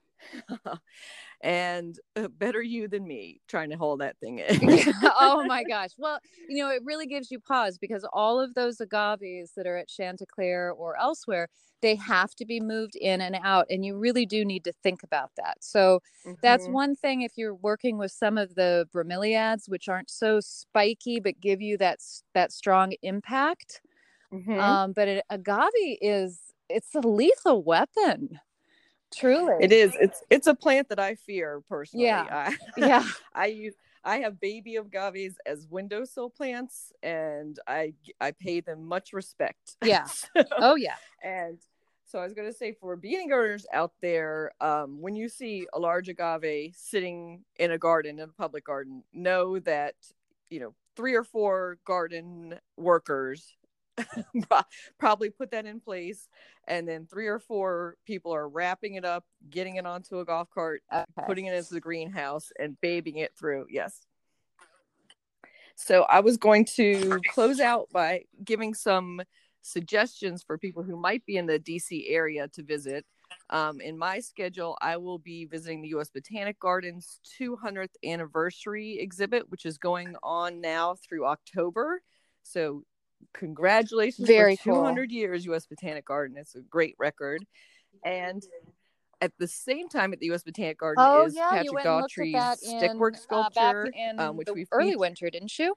And better you than me trying to hold that thing in. Oh my gosh. Well, it really gives you pause, because all of those agaves that are at Chanticleer or elsewhere, they have to be moved in and out. And you really do need to think about that. So that's one thing. If you're working with some of the bromeliads, which aren't so spiky, but give you that strong impact. But an agave it's a lethal weapon. Truly. It is. It's a plant that I fear personally. Yeah. I have baby agaves as windowsill plants, and I pay them much respect. Yeah. Oh yeah. And so I was going to say, for beginning gardeners out there, when you see a large agave sitting in a garden, in a public garden, know that 3 or 4 garden workers probably put that in place, and then 3 or 4 people are wrapping it up, getting it onto a golf cart, putting it into the greenhouse, and babying it through. Yes. So I was going to close out by giving some suggestions for people who might be in the DC area to visit. In my schedule, I will be visiting the U.S. Botanic Gardens 200th anniversary exhibit, which is going on now through October. So congratulations. Very for 200 years, U.S. Botanic Garden. It's a great record. And at the same time at the U.S. Botanic Garden is Patrick Daughtry's stickwork sculpture, which we early winter, didn't you?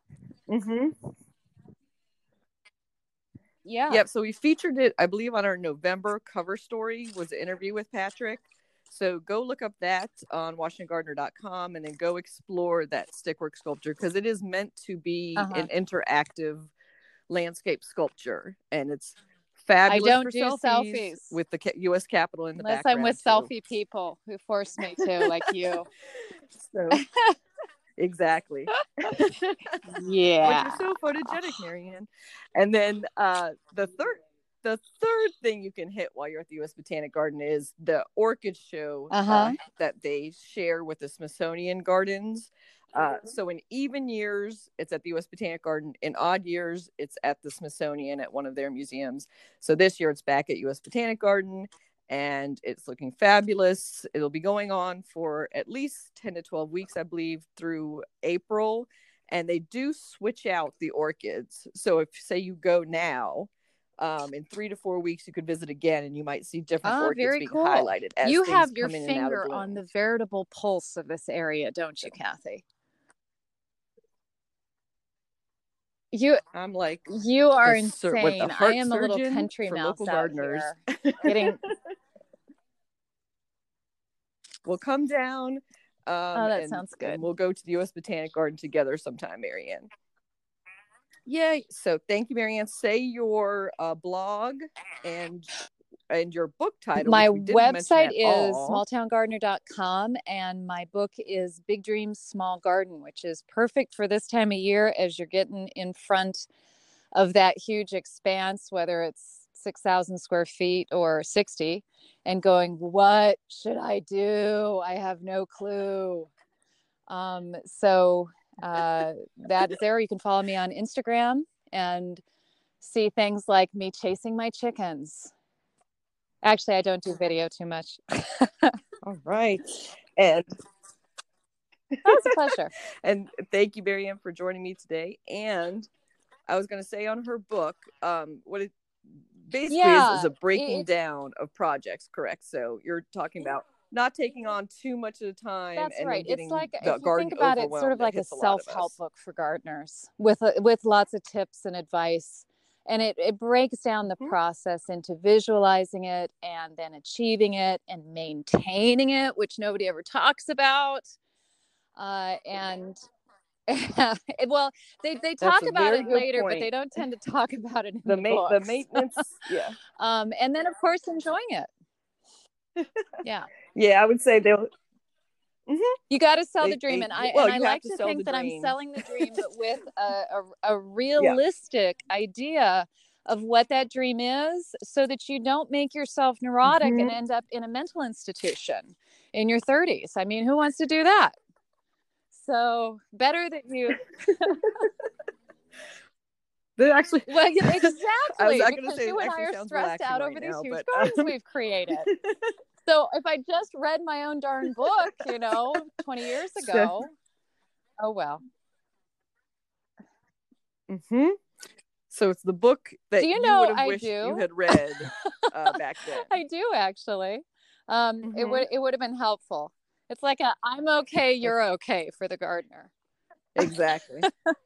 Yeah. Yep. So we featured it, I believe, on our November cover story, was an interview with Patrick. So go look up that on WashingtonGardener.com, and then go explore that stickwork sculpture, because it is meant to be an interactive landscape sculpture, and it's fabulous. I don't do selfies with the U.S. Capitol in the unless background. I'm with selfie people who force me to, like you. So exactly. Yeah. Which is so photogenic, Marianne. And then the third thing you can hit while you're at the U.S. Botanic Garden is the orchid show that they share with the Smithsonian Gardens. So in even years, it's at the U.S. Botanic Garden. In odd years, it's at the Smithsonian at one of their museums. So this year, it's back at U.S. Botanic Garden. and it's looking fabulous. It'll be going on for at least 10 to 12 weeks, I believe, through April. And they do switch out the orchids. So if, say, you go now, in 3 to 4 weeks, you could visit again, and you might see different orchids being highlighted. As you have your finger on the veritable pulse of this area, don't you, Kathy? I'm like, you are insane. I am a little country mouse out here. We'll come down. That sounds good. And we'll go to the U.S. Botanic Garden together sometime, Marianne. Yay. So thank you, Marianne. Say your blog and your book title. My website is smalltowngardener.com, and my book is Big Dreams, Small Garden, which is perfect for this time of year as you're getting in front of that huge expanse, whether it's 6,000 square feet or 60, and going, what should I do? I have no clue. So that is there. You can follow me on Instagram and see things like me chasing my chickens. Actually, I don't do video too much. All right. And that was a pleasure. And thank you, Marianne, for joining me today. And I was going to say on her book, what it basically is a breaking down of projects, correct? So you're talking about not taking on too much at a time. That's right. It's like, if you think about it, it's sort of like a self-help book for gardeners with lots of tips and advice. And it breaks down the process into visualizing it and then achieving it and maintaining it, which nobody ever talks about. Well, they talk about it later, but they don't tend to talk about it in the books. The maintenance, yeah. And then, of course, enjoying it. Yeah. Yeah, I would say they'll. You got to sell the dream, and I like to think that I'm selling the dream with a realistic idea of what that dream is, so that you don't make yourself neurotic and end up in a mental institution in your 30s. I mean, who wants to do that? So better that you. Actually, well, yeah, exactly. Because you and I are stressed out over these huge gardens we've created. So if I just read my own darn book, 20 years ago, oh well. So it's the book that you would have wished you had read back then. I do, actually. It would have been helpful. It's like I'm okay, you're okay for the gardener. Exactly.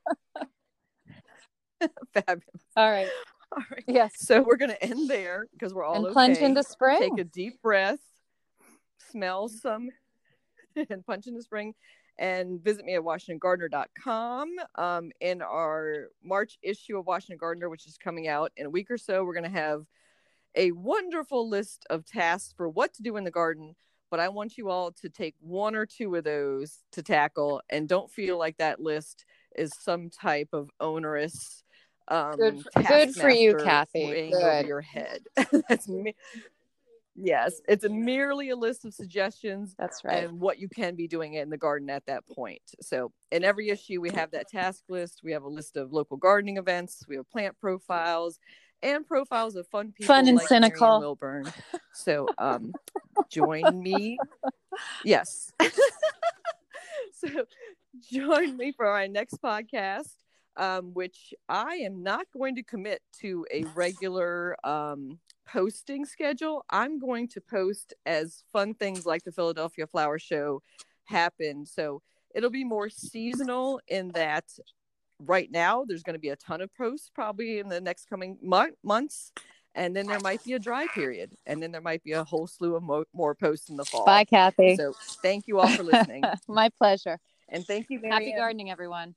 Fabulous. All right. Yes. So we're going to end there because we're all okay. Plunge into spring. Take a deep breath, smell some, and punch into spring. And visit me at WashingtonGardener.com. In our March issue of Washington Gardener, which is coming out in a week or so, we're going to have a wonderful list of tasks for what to do in the garden. But I want you all to take one or two of those to tackle, and don't feel like that list is some type of onerous good for you, Kathy. Good. Over your head. That's me. Yes, it's merely a list of suggestions. That's right. And what you can be doing in the garden at that point. So in every issue, we have that task list. We have a list of local gardening events. We have plant profiles and profiles of fun people, fun and like cynical Wilburn. So join me. Yes. So join me for our next podcast, which I am not going to commit to a regular posting schedule. I'm going to post as fun things like the Philadelphia Flower Show happen. So it'll be more seasonal in that right now there's going to be a ton of posts probably in the next coming months. And then there might be a dry period. And then there might be a whole slew of more posts in the fall. Bye, Kathy. So thank you all for listening. My pleasure. And thank you, Marianne. Happy gardening, everyone.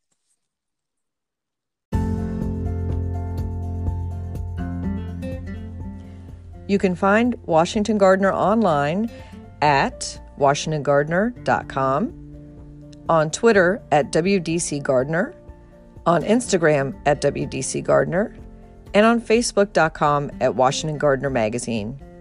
You can find Washington Gardener online at WashingtonGardener.com, on Twitter at WDC Gardener, on Instagram at WDC Gardener, and on Facebook.com at Washington Gardener Magazine.